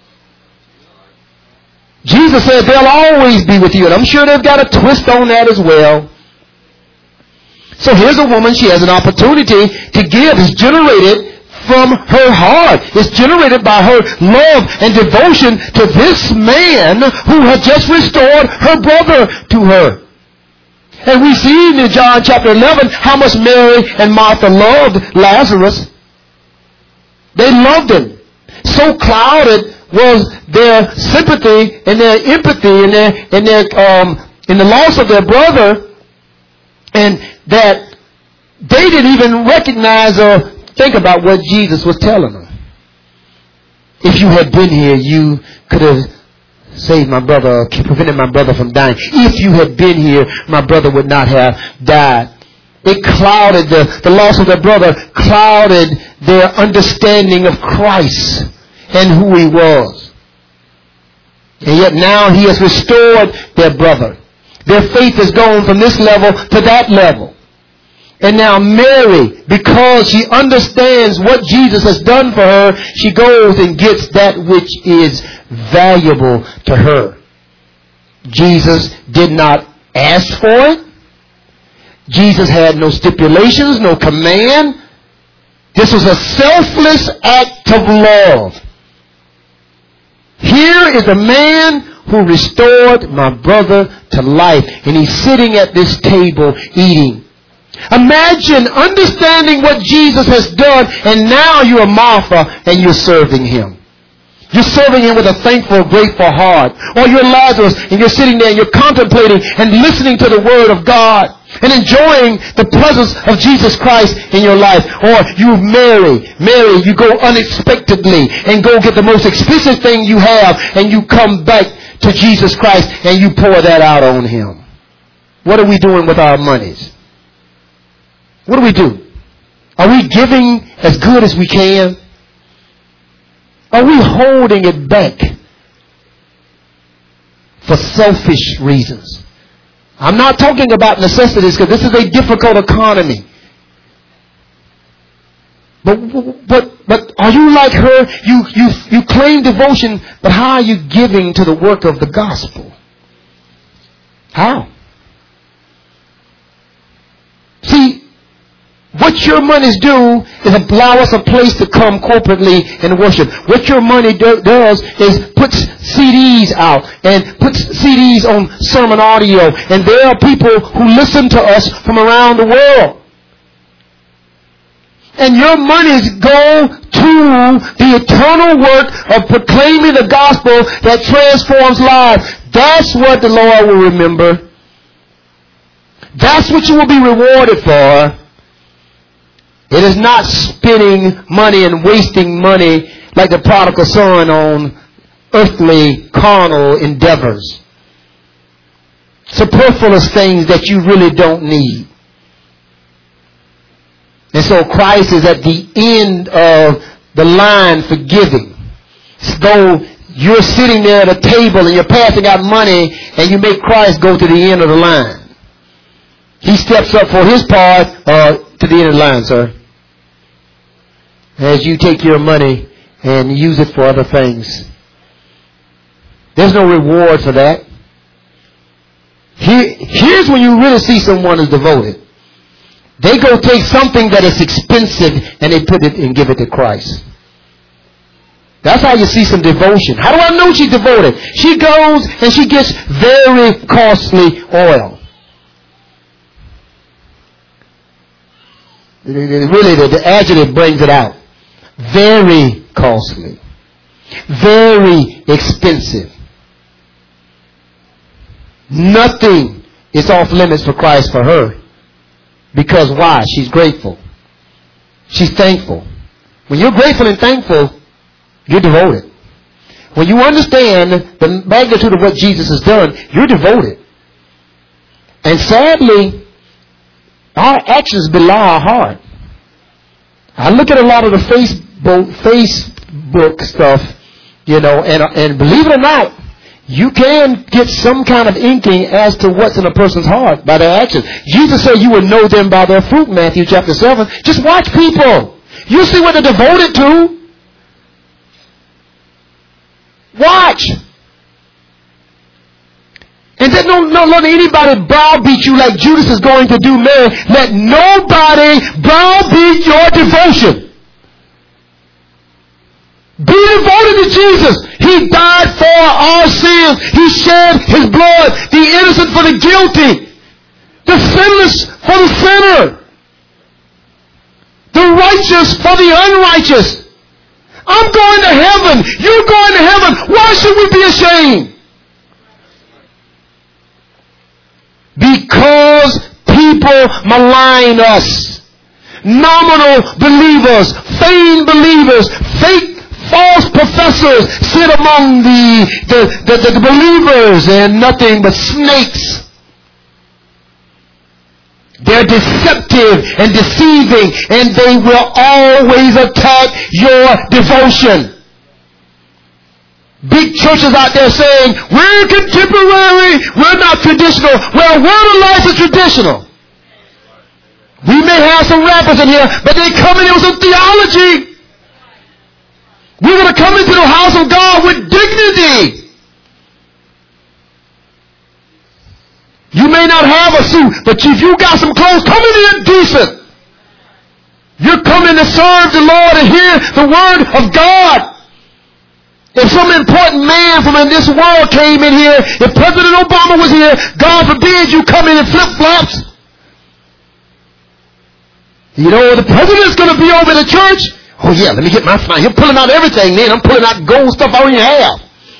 Jesus said they'll always be with you. And I'm sure they've got a twist on that as well. So here's a woman. She has an opportunity to give. It's generated from her heart. It's generated by her love and devotion to this man who had just restored her brother to her. And we see in John chapter eleven how much Mary and Martha loved Lazarus. They loved him. So clouded was their sympathy and their empathy and their, and their, um, in the loss of their brother, and that they didn't even recognize or think about what Jesus was telling them. If you had been here, you could have saved my brother, or prevented my brother from dying. If you had been here, my brother would not have died. It clouded, the, the loss of their brother clouded their understanding of Christ and who he was. And yet now he has restored their brother. Their faith has gone from this level to that level. And now Mary, because she understands what Jesus has done for her, she goes and gets that which is valuable to her. Jesus did not ask for it. Jesus had no stipulations, no command. This was a selfless act of love. Here is a man who restored my brother to life, and he's sitting at this table eating. Imagine understanding what Jesus has done, and now you're Martha and you're serving him. You're serving him with a thankful, grateful heart. Or you're Lazarus and you're sitting there and you're contemplating and listening to the Word of God and enjoying the presence of Jesus Christ in your life. Or you Mary, Mary, you go unexpectedly and go get the most expensive thing you have, and you come back to Jesus Christ and you pour that out on him. What are we doing with our monies? What do we do? Are we giving as good as we can? Are we holding it back for selfish reasons? I'm not talking about necessities, because this is a difficult economy. But but but are you like her? You you you claim devotion, but how are you giving to the work of the gospel? How? See, what your monies do is allow us a place to come corporately and worship. What your money do, does is puts C Ds out and puts C Ds on sermon audio. And there are people who listen to us from around the world. And your monies go to the eternal work of proclaiming the gospel that transforms lives. That's what the Lord will remember. That's what you will be rewarded for. It is not spending money and wasting money like the prodigal son on earthly, carnal endeavors. Superfluous things that you really don't need. And so Christ is at the end of the line for giving. So you're sitting there at a table and you're passing out money, and you make Christ go to the end of the line. He steps up for his part uh, to the end of the line, sir. As you take your money and use it for other things. There's no reward for that. Here, here's when you really see someone is devoted. They go take something that is expensive and they put it and give it to Christ. That's how you see some devotion. How do I know she's devoted? She goes and she gets very costly oil. Really, the, the adjective brings it out. Very costly. Very expensive. Nothing is off limits for Christ for her. Because why? She's grateful. She's thankful. When you're grateful and thankful, you're devoted. When you understand the magnitude of what Jesus has done, you're devoted. And sadly, our actions belie our heart. I look at a lot of the Facebook, Facebook stuff, you know, and, and believe it or not, you can get some kind of inkling as to what's in a person's heart by their actions. Jesus said you will know them by their fruit, Matthew chapter seven. Just watch people. You'll see what they're devoted to. Watch. And then don't, don't let anybody browbeat you like Judas is going to do Mary. Let nobody browbeat your devotion. Be devoted to Jesus. He died for our sins. He shed his blood. The innocent for the guilty. The sinless for the sinner. The righteous for the unrighteous. I'm going to heaven. You're going to heaven. Why should we be ashamed? Because people malign us. Nominal believers, feigned believers, fake false professors sit among the, the, the, the believers and nothing but snakes. They're deceptive and deceiving, and they will always attack your devotion. Big churches out there saying, we're contemporary, we're not traditional. Well, word of life is traditional. We may have some rappers in here, but they come in here with some theology. We're going to come into the house of God with dignity. You may not have a suit, but if you got some clothes, come in here decent. You're coming to serve the Lord and hear the word of God. If some important man from in this world came in here, if President Obama was here, God forbid you come in in flip-flops. You know, the president's going to be over the church. Oh yeah, let me get my fine. You're pulling out everything, man. I'm pulling out gold stuff I already have.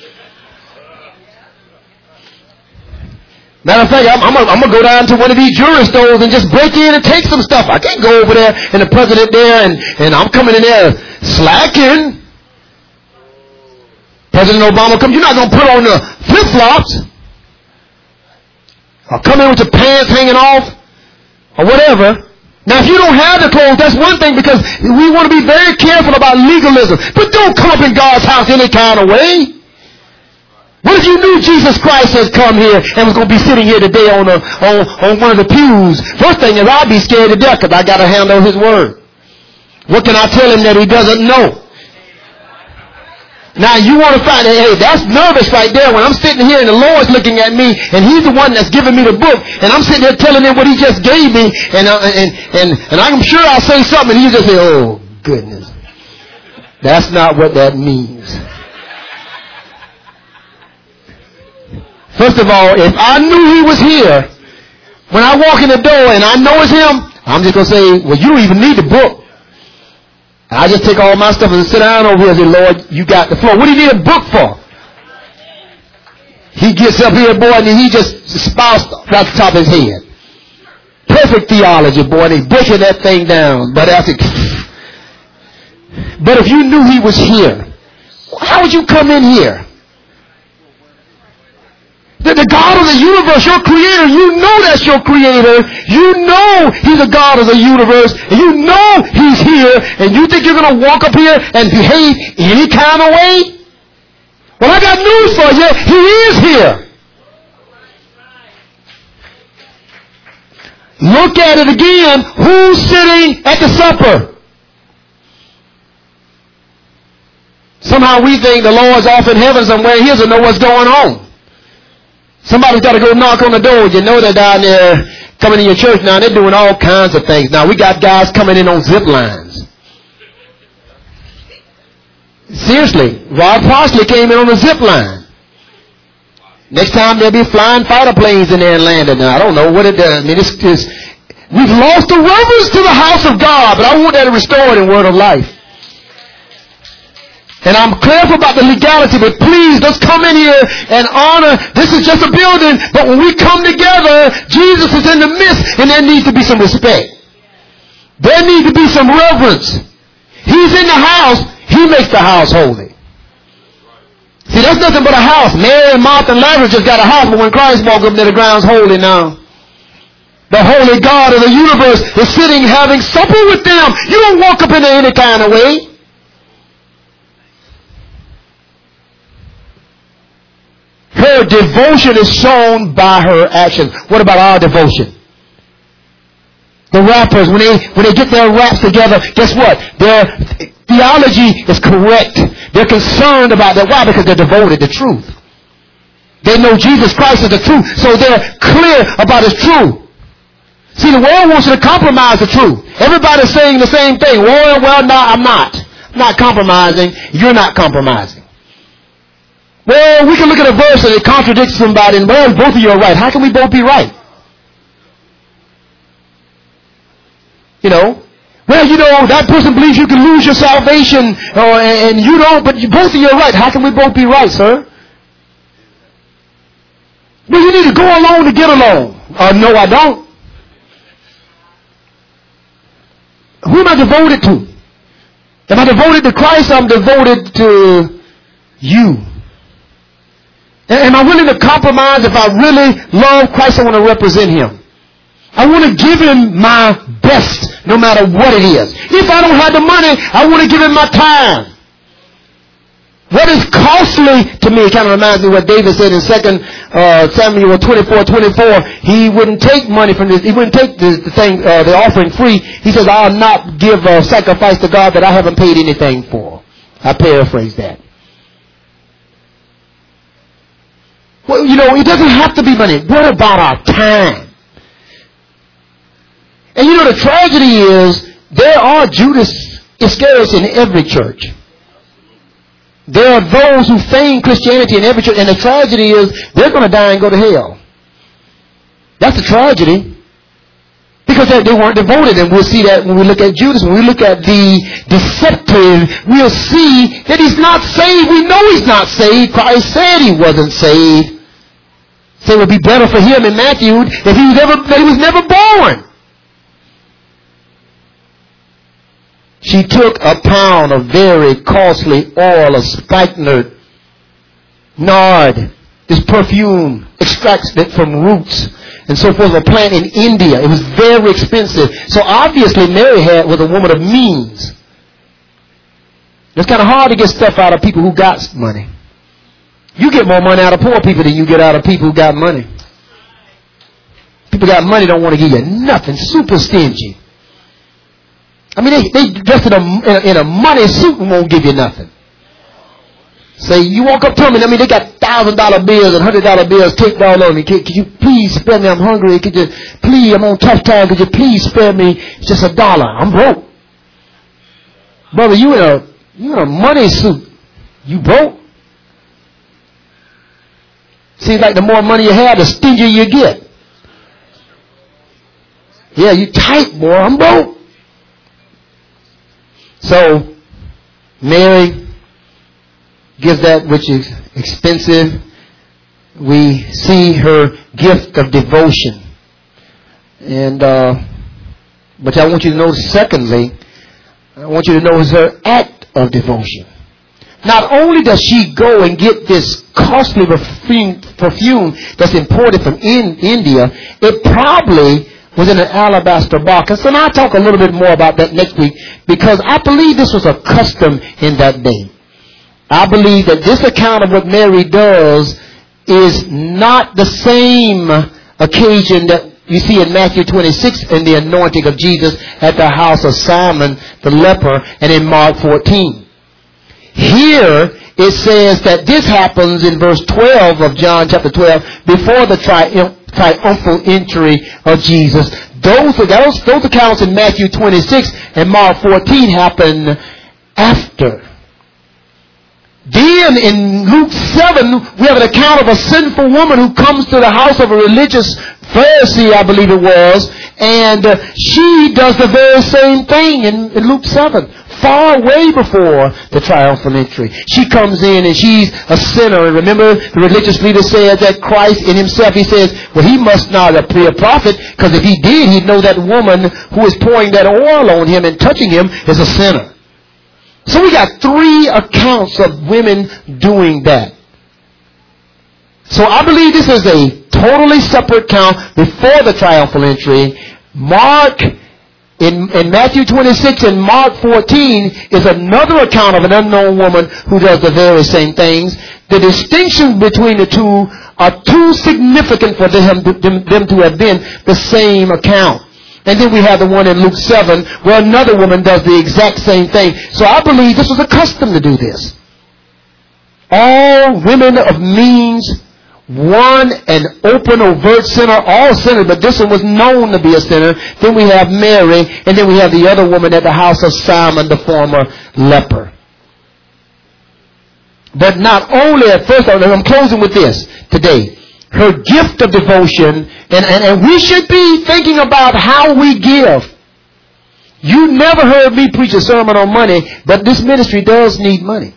Matter of fact, I'm, I'm, I'm going to go down to one of these jewelry stores and just break in and take some stuff. I can't go over there and the president there and, and I'm coming in there slacking. President Obama comes, you're not going to put on the flip-flops. Or come in with your pants hanging off. Or whatever. Now, if you don't have the clothes, that's one thing because we want to be very careful about legalism. But don't come up in God's house any kind of way. What if you knew Jesus Christ has come here and was going to be sitting here today on, a, on, on one of the pews? First thing is I'd be scared to death because I got to handle his word. What can I tell him that he doesn't know? Now you want to find, hey, that's nervous right there when I'm sitting here and the Lord's looking at me and he's the one that's giving me the book and I'm sitting there telling him what he just gave me and uh, and, and, and I'm sure I'll say something and he just say, oh, goodness. That's not what that means. First of all, if I knew he was here, when I walk in the door and I know it's him, I'm just going to say, well, you don't even need the book. I just take all my stuff and sit down over here and say, Lord, you got the floor. What do you need a book for? He gets up here, boy, and he just spouts right the top of his head. Perfect theology, boy, and he's breaking that thing down. But after, but if you knew he was here, how would you come in here? The, the God of the universe, your creator, you know that's your creator. You know he's the God of the universe. And you know he's here. And you think you're going to walk up here and behave any kind of way? Well, I got news for you. He is here. Look at it again. Who's sitting at the supper? Somehow we think the Lord's off in heaven somewhere. He doesn't know what's going on. Somebody's got to go knock on the door. You know they're down there coming in your church now. They're doing all kinds of things. Now we got guys coming in on zip lines. Seriously, Rod Parsley came in on a zip line. Next time there'll be flying fighter planes in there and landing. Now I don't know what it does. I mean, it's, it's, we've lost the reverence to the house of God, but I want that restored in Word of Life. And I'm careful about the legality, but please, let's come in here and honor. This is just a building, but when we come together, Jesus is in the midst, and there needs to be some respect. There needs to be some reverence. He's in the house. He makes the house holy. See, that's nothing but a house. Mary and Martha and Lazarus just got a house, but when Christ walked up there, the ground's holy now. The holy God of the universe is sitting having supper with them. You don't walk up in there any kind of way. Her devotion is shown by her actions. What about our devotion? The rappers, when they when they get their raps together, guess what? Their theology is correct. They're concerned about that. Why? Because they're devoted to truth. They know Jesus Christ is the truth, so they're clear about His truth. See, the world wants you to compromise the truth. Everybody's saying the same thing. Well, well, no, I'm not. I'm not compromising. You're not compromising. Well, we can look at a verse and it contradicts somebody and, well, both of you are right. How can we both be right? You know, Well, you know, that person believes you can lose your salvation, or, and you don't, but you, both of you are right. How can we both be right, sir? Well, you need to go along to get along. Uh, no, I don't. Who am I devoted to? Am I devoted to Christ? I'm devoted to you. Am I willing to compromise? If I really love Christ, I want to represent Him. I want to give Him my best, no matter what it is. If I don't have the money, I want to give Him my time. What is costly to me, it kind of reminds me of what David said in Second uh, Samuel twenty-four twenty-four. He wouldn't take money from this. He wouldn't take the, the thing, uh, the offering free. He says, "I'll not give a sacrifice to God that I haven't paid anything for." I paraphrase that. Well, you know, it doesn't have to be money. What about our time? And you know, the tragedy is there are Judas Iscariot in every church. There are those who feign Christianity in every church, and the tragedy is they're going to die and go to hell. That's the tragedy. Because they, they weren't devoted, and we'll see that when we look at Judas. When we look at the deceptive, we'll see that he's not saved. We know he's not saved. Christ said he wasn't saved. So it would be better for him in Matthew if he was ever, that he was never born. She took a pound of very costly oil of spikenard, nard, this perfume, extracts it from roots and so forth, a plant in India. It was very expensive. So obviously Mary had was a woman of means. It's kind of hard to get stuff out of people who got money. You get more money out of poor people than you get out of people who got money. People got money don't want to give you nothing. Super stingy. I mean, they, they dress in a, in a, in a money suit and won't give you nothing. Say, you walk up to them and I mean, they got one thousand dollar bills and one hundred dollar bills taped all over me. Could, could you please spare me? I'm hungry. Could you please, I'm on tough time. Could you please spare me? It's just a dollar. I'm broke. Brother, you in a, you in a money suit. You broke. Seems like the more money you have, the stingier you get. Yeah, you tight, boy. I'm broke. So, Mary gives that which is expensive. We see her gift of devotion. And, uh, but I want you to notice, secondly, I want you to notice her act of devotion. Not only does she go and get this costly perfume, perfume that's imported from in India, it probably was in an alabaster box. And I'll talk a little bit more about that next week, because I believe this was a custom in that day. I believe that this account of what Mary does is not the same occasion that you see in Matthew twenty-six in the anointing of Jesus at the house of Simon the leper, and in Mark fourteen. Here it says that this happens in verse twelve of John chapter twelve, before the triumph triumphal entry of Jesus. Those, those, those accounts in Matthew twenty-six and Mark fourteen happen after. Then in Luke seven, we have an account of a sinful woman who comes to the house of a religious Pharisee, I believe it was, and uh, she does the very same thing in, in Luke seven. Far way before the triumphal entry. She comes in and she's a sinner. And remember, the religious leader said that Christ in himself, he says, well, he must not be a prophet, because if he did, he'd know that woman who is pouring that oil on him and touching him is a sinner. So we got three accounts of women doing that. So I believe this is a totally separate count before the triumphal entry. Mark In, in Matthew twenty-six and Mark fourteen is another account of an unknown woman who does the very same things. The distinctions between the two are too significant for them, them, them to have been the same account. And then we have the one in Luke seven where another woman does the exact same thing. So I believe this was a custom to do this. All women of means, one, an open, overt sinner, all sinners, but this one was known to be a sinner. Then we have Mary, and then we have the other woman at the house of Simon, the former leper. But not only at first, I'm closing with this today. Her gift of devotion, and, and, and we should be thinking about how we give. You never heard me preach a sermon on money, but this ministry does need money.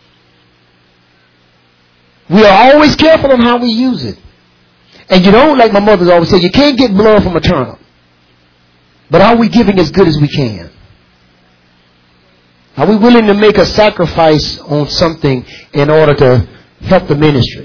We are always careful on how we use it. And you don't, like my mother's always said, you can't get blood from a turnip. But are we giving as good as we can? Are we willing to make a sacrifice on something in order to help the ministry?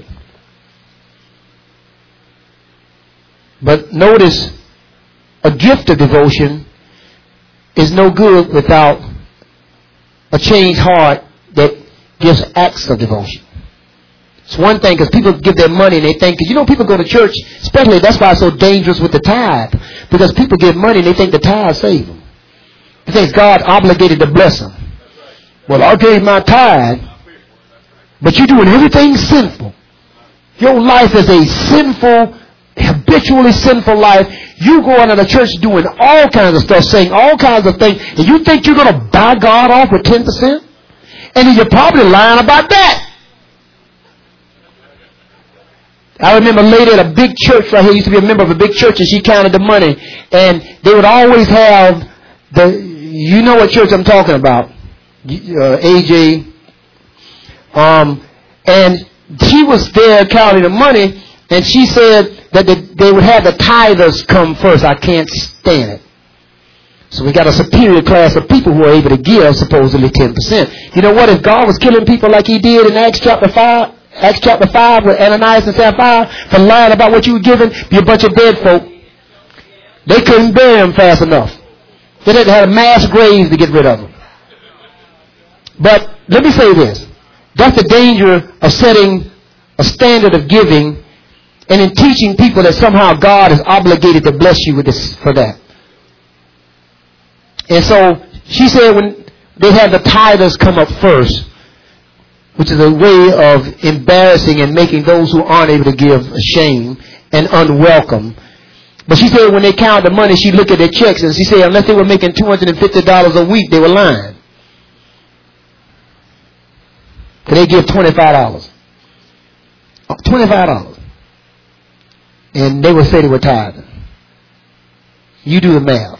But notice, a gift of devotion is no good without a changed heart that gives acts of devotion. It's one thing because people give their money and they think, because you know people go to church, especially that's why it's so dangerous with the tithe. Because people give money and they think the tithe saves them. They think God's obligated to bless them. Well, I gave my tithe, but you're doing everything sinful. Your life is a sinful, habitually sinful life. You go out of the church doing all kinds of stuff, saying all kinds of things, and you think you're going to buy God off with ten percent? And then you're probably lying about that. I remember a lady at a big church right here, used to be a member of a big church, and she counted the money. And they would always have the, you know what church I'm talking about, uh, A J. Um, and she was there counting the money, and she said that they, they would have the tithers come first. I can't stand it. So we got a superior class of people who are able to give supposedly ten percent. You know what? If God was killing people like he did in Acts chapter five, Acts chapter five with Ananias and Sapphira for lying about what you were giving, be a bunch of dead folk. They couldn't bury them fast enough. They had to have mass graves to get rid of them. But let me say this. That's the danger of setting a standard of giving and in teaching people that somehow God is obligated to bless you with this for that. And so she said when they had the tithers come up first, which is a way of embarrassing and making those who aren't able to give ashamed and unwelcome. But she said when they counted the money, she looked at their checks and she said unless they were making two hundred fifty dollars a week, they were lying. Could they give twenty-five dollars? twenty-five dollars. And they would say they were tithing. You do the math.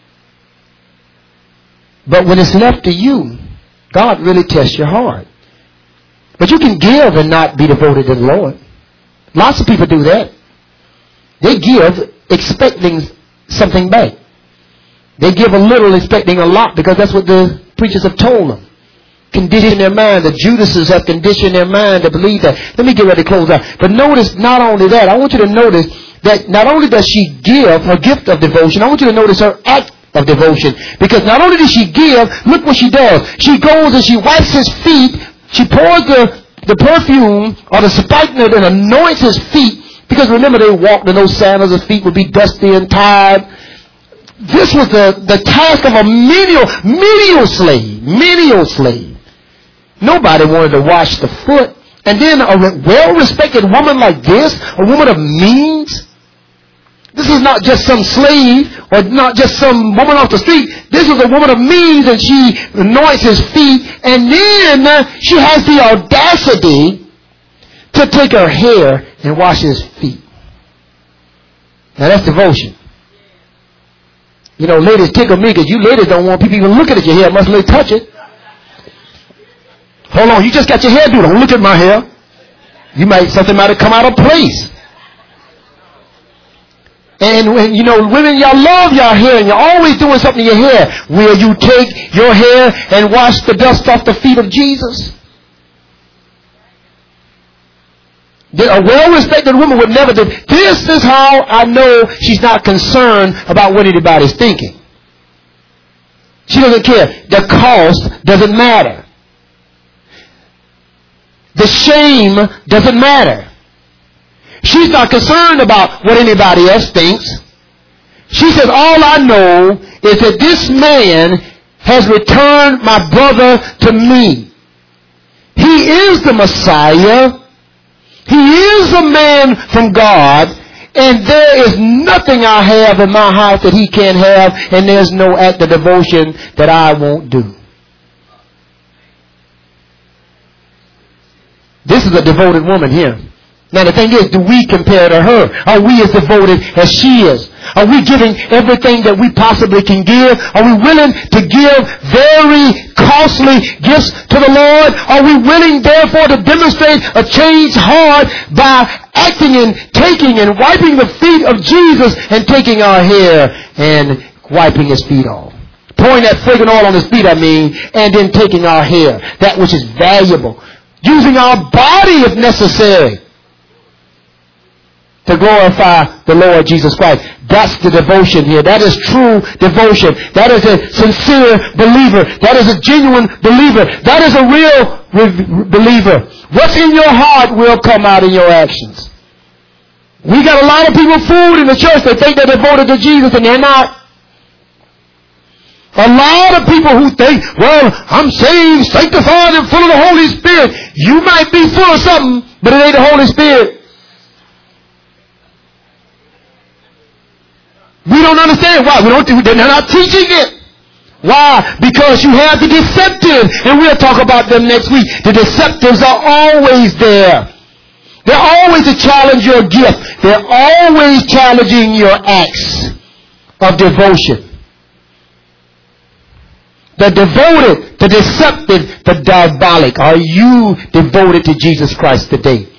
But when it's left to you, God really tests your heart. But you can give and not be devoted to the Lord. Lots of people do that. They give expecting something back. They give a little expecting a lot because that's what the preachers have told them. Condition their mind. The Judases have conditioned their mind to believe that. Let me get ready to close out. But notice not only that. I want you to notice that not only does she give her gift of devotion, I want you to notice her act of devotion. Because not only does she give, look what she does. She goes and she wipes his feet. She pours the, the perfume or the spikenard and anoints his feet. Because remember, they walked in those sandals. His feet would be dusty and tired. This was the, the task of a menial, menial slave. Menial slave. Nobody wanted to wash the foot. And then a well-respected woman like this, a woman of means. This is not just some slave or not just some woman off the street. This is a woman of means, and she anoints his feet. And then uh, she has the audacity to take her hair and wash his feet. Now that's devotion. You know, ladies tickle me because you ladies don't want people even looking at your hair unless they touch it. Hold on, you just got your hair done. Don't look at my hair. You might, something might have come out of place. And when, you know, women, y'all love your hair and you're always doing something to your hair. Will you take your hair and wash the dust off the feet of Jesus? A well-respected woman would never do. This is how I know she's not concerned about what anybody's thinking. She doesn't care. The cost doesn't matter. The shame doesn't matter. She's not concerned about what anybody else thinks. She says, all I know is that this man has returned my brother to me. He is the Messiah. He is a man from God. And there is nothing I have in my house that he can't have. And there's no act of devotion that I won't do. This is a devoted woman here. Now the thing is, do we compare to her? Are we as devoted as she is? Are we giving everything that we possibly can give? Are we willing to give very costly gifts to the Lord? Are we willing, therefore, to demonstrate a changed heart by acting and taking and wiping the feet of Jesus and taking our hair and wiping his feet off? Pouring that fragrant oil on his feet, I mean, and then taking our hair, that which is valuable. Using our body if necessary to glorify the Lord Jesus Christ. That's the devotion here. That is true devotion. That is a sincere believer. That is a genuine believer. That is a real re- believer. What's in your heart will come out in your actions. We got a lot of people fooled in the church. They think they're devoted to Jesus and they're not. A lot of people who think, well, I'm saved, sanctified, and full of the Holy Spirit. You might be full of something, but it ain't the Holy Spirit. We don't understand why. We don't. They're not teaching it. Why? Because you have the deceptive, and we'll talk about them next week. The deceptives are always there. They're always to challenge your gift. They're always challenging your acts of devotion. The devoted, the deceptive, the diabolic. Are you devoted to Jesus Christ today?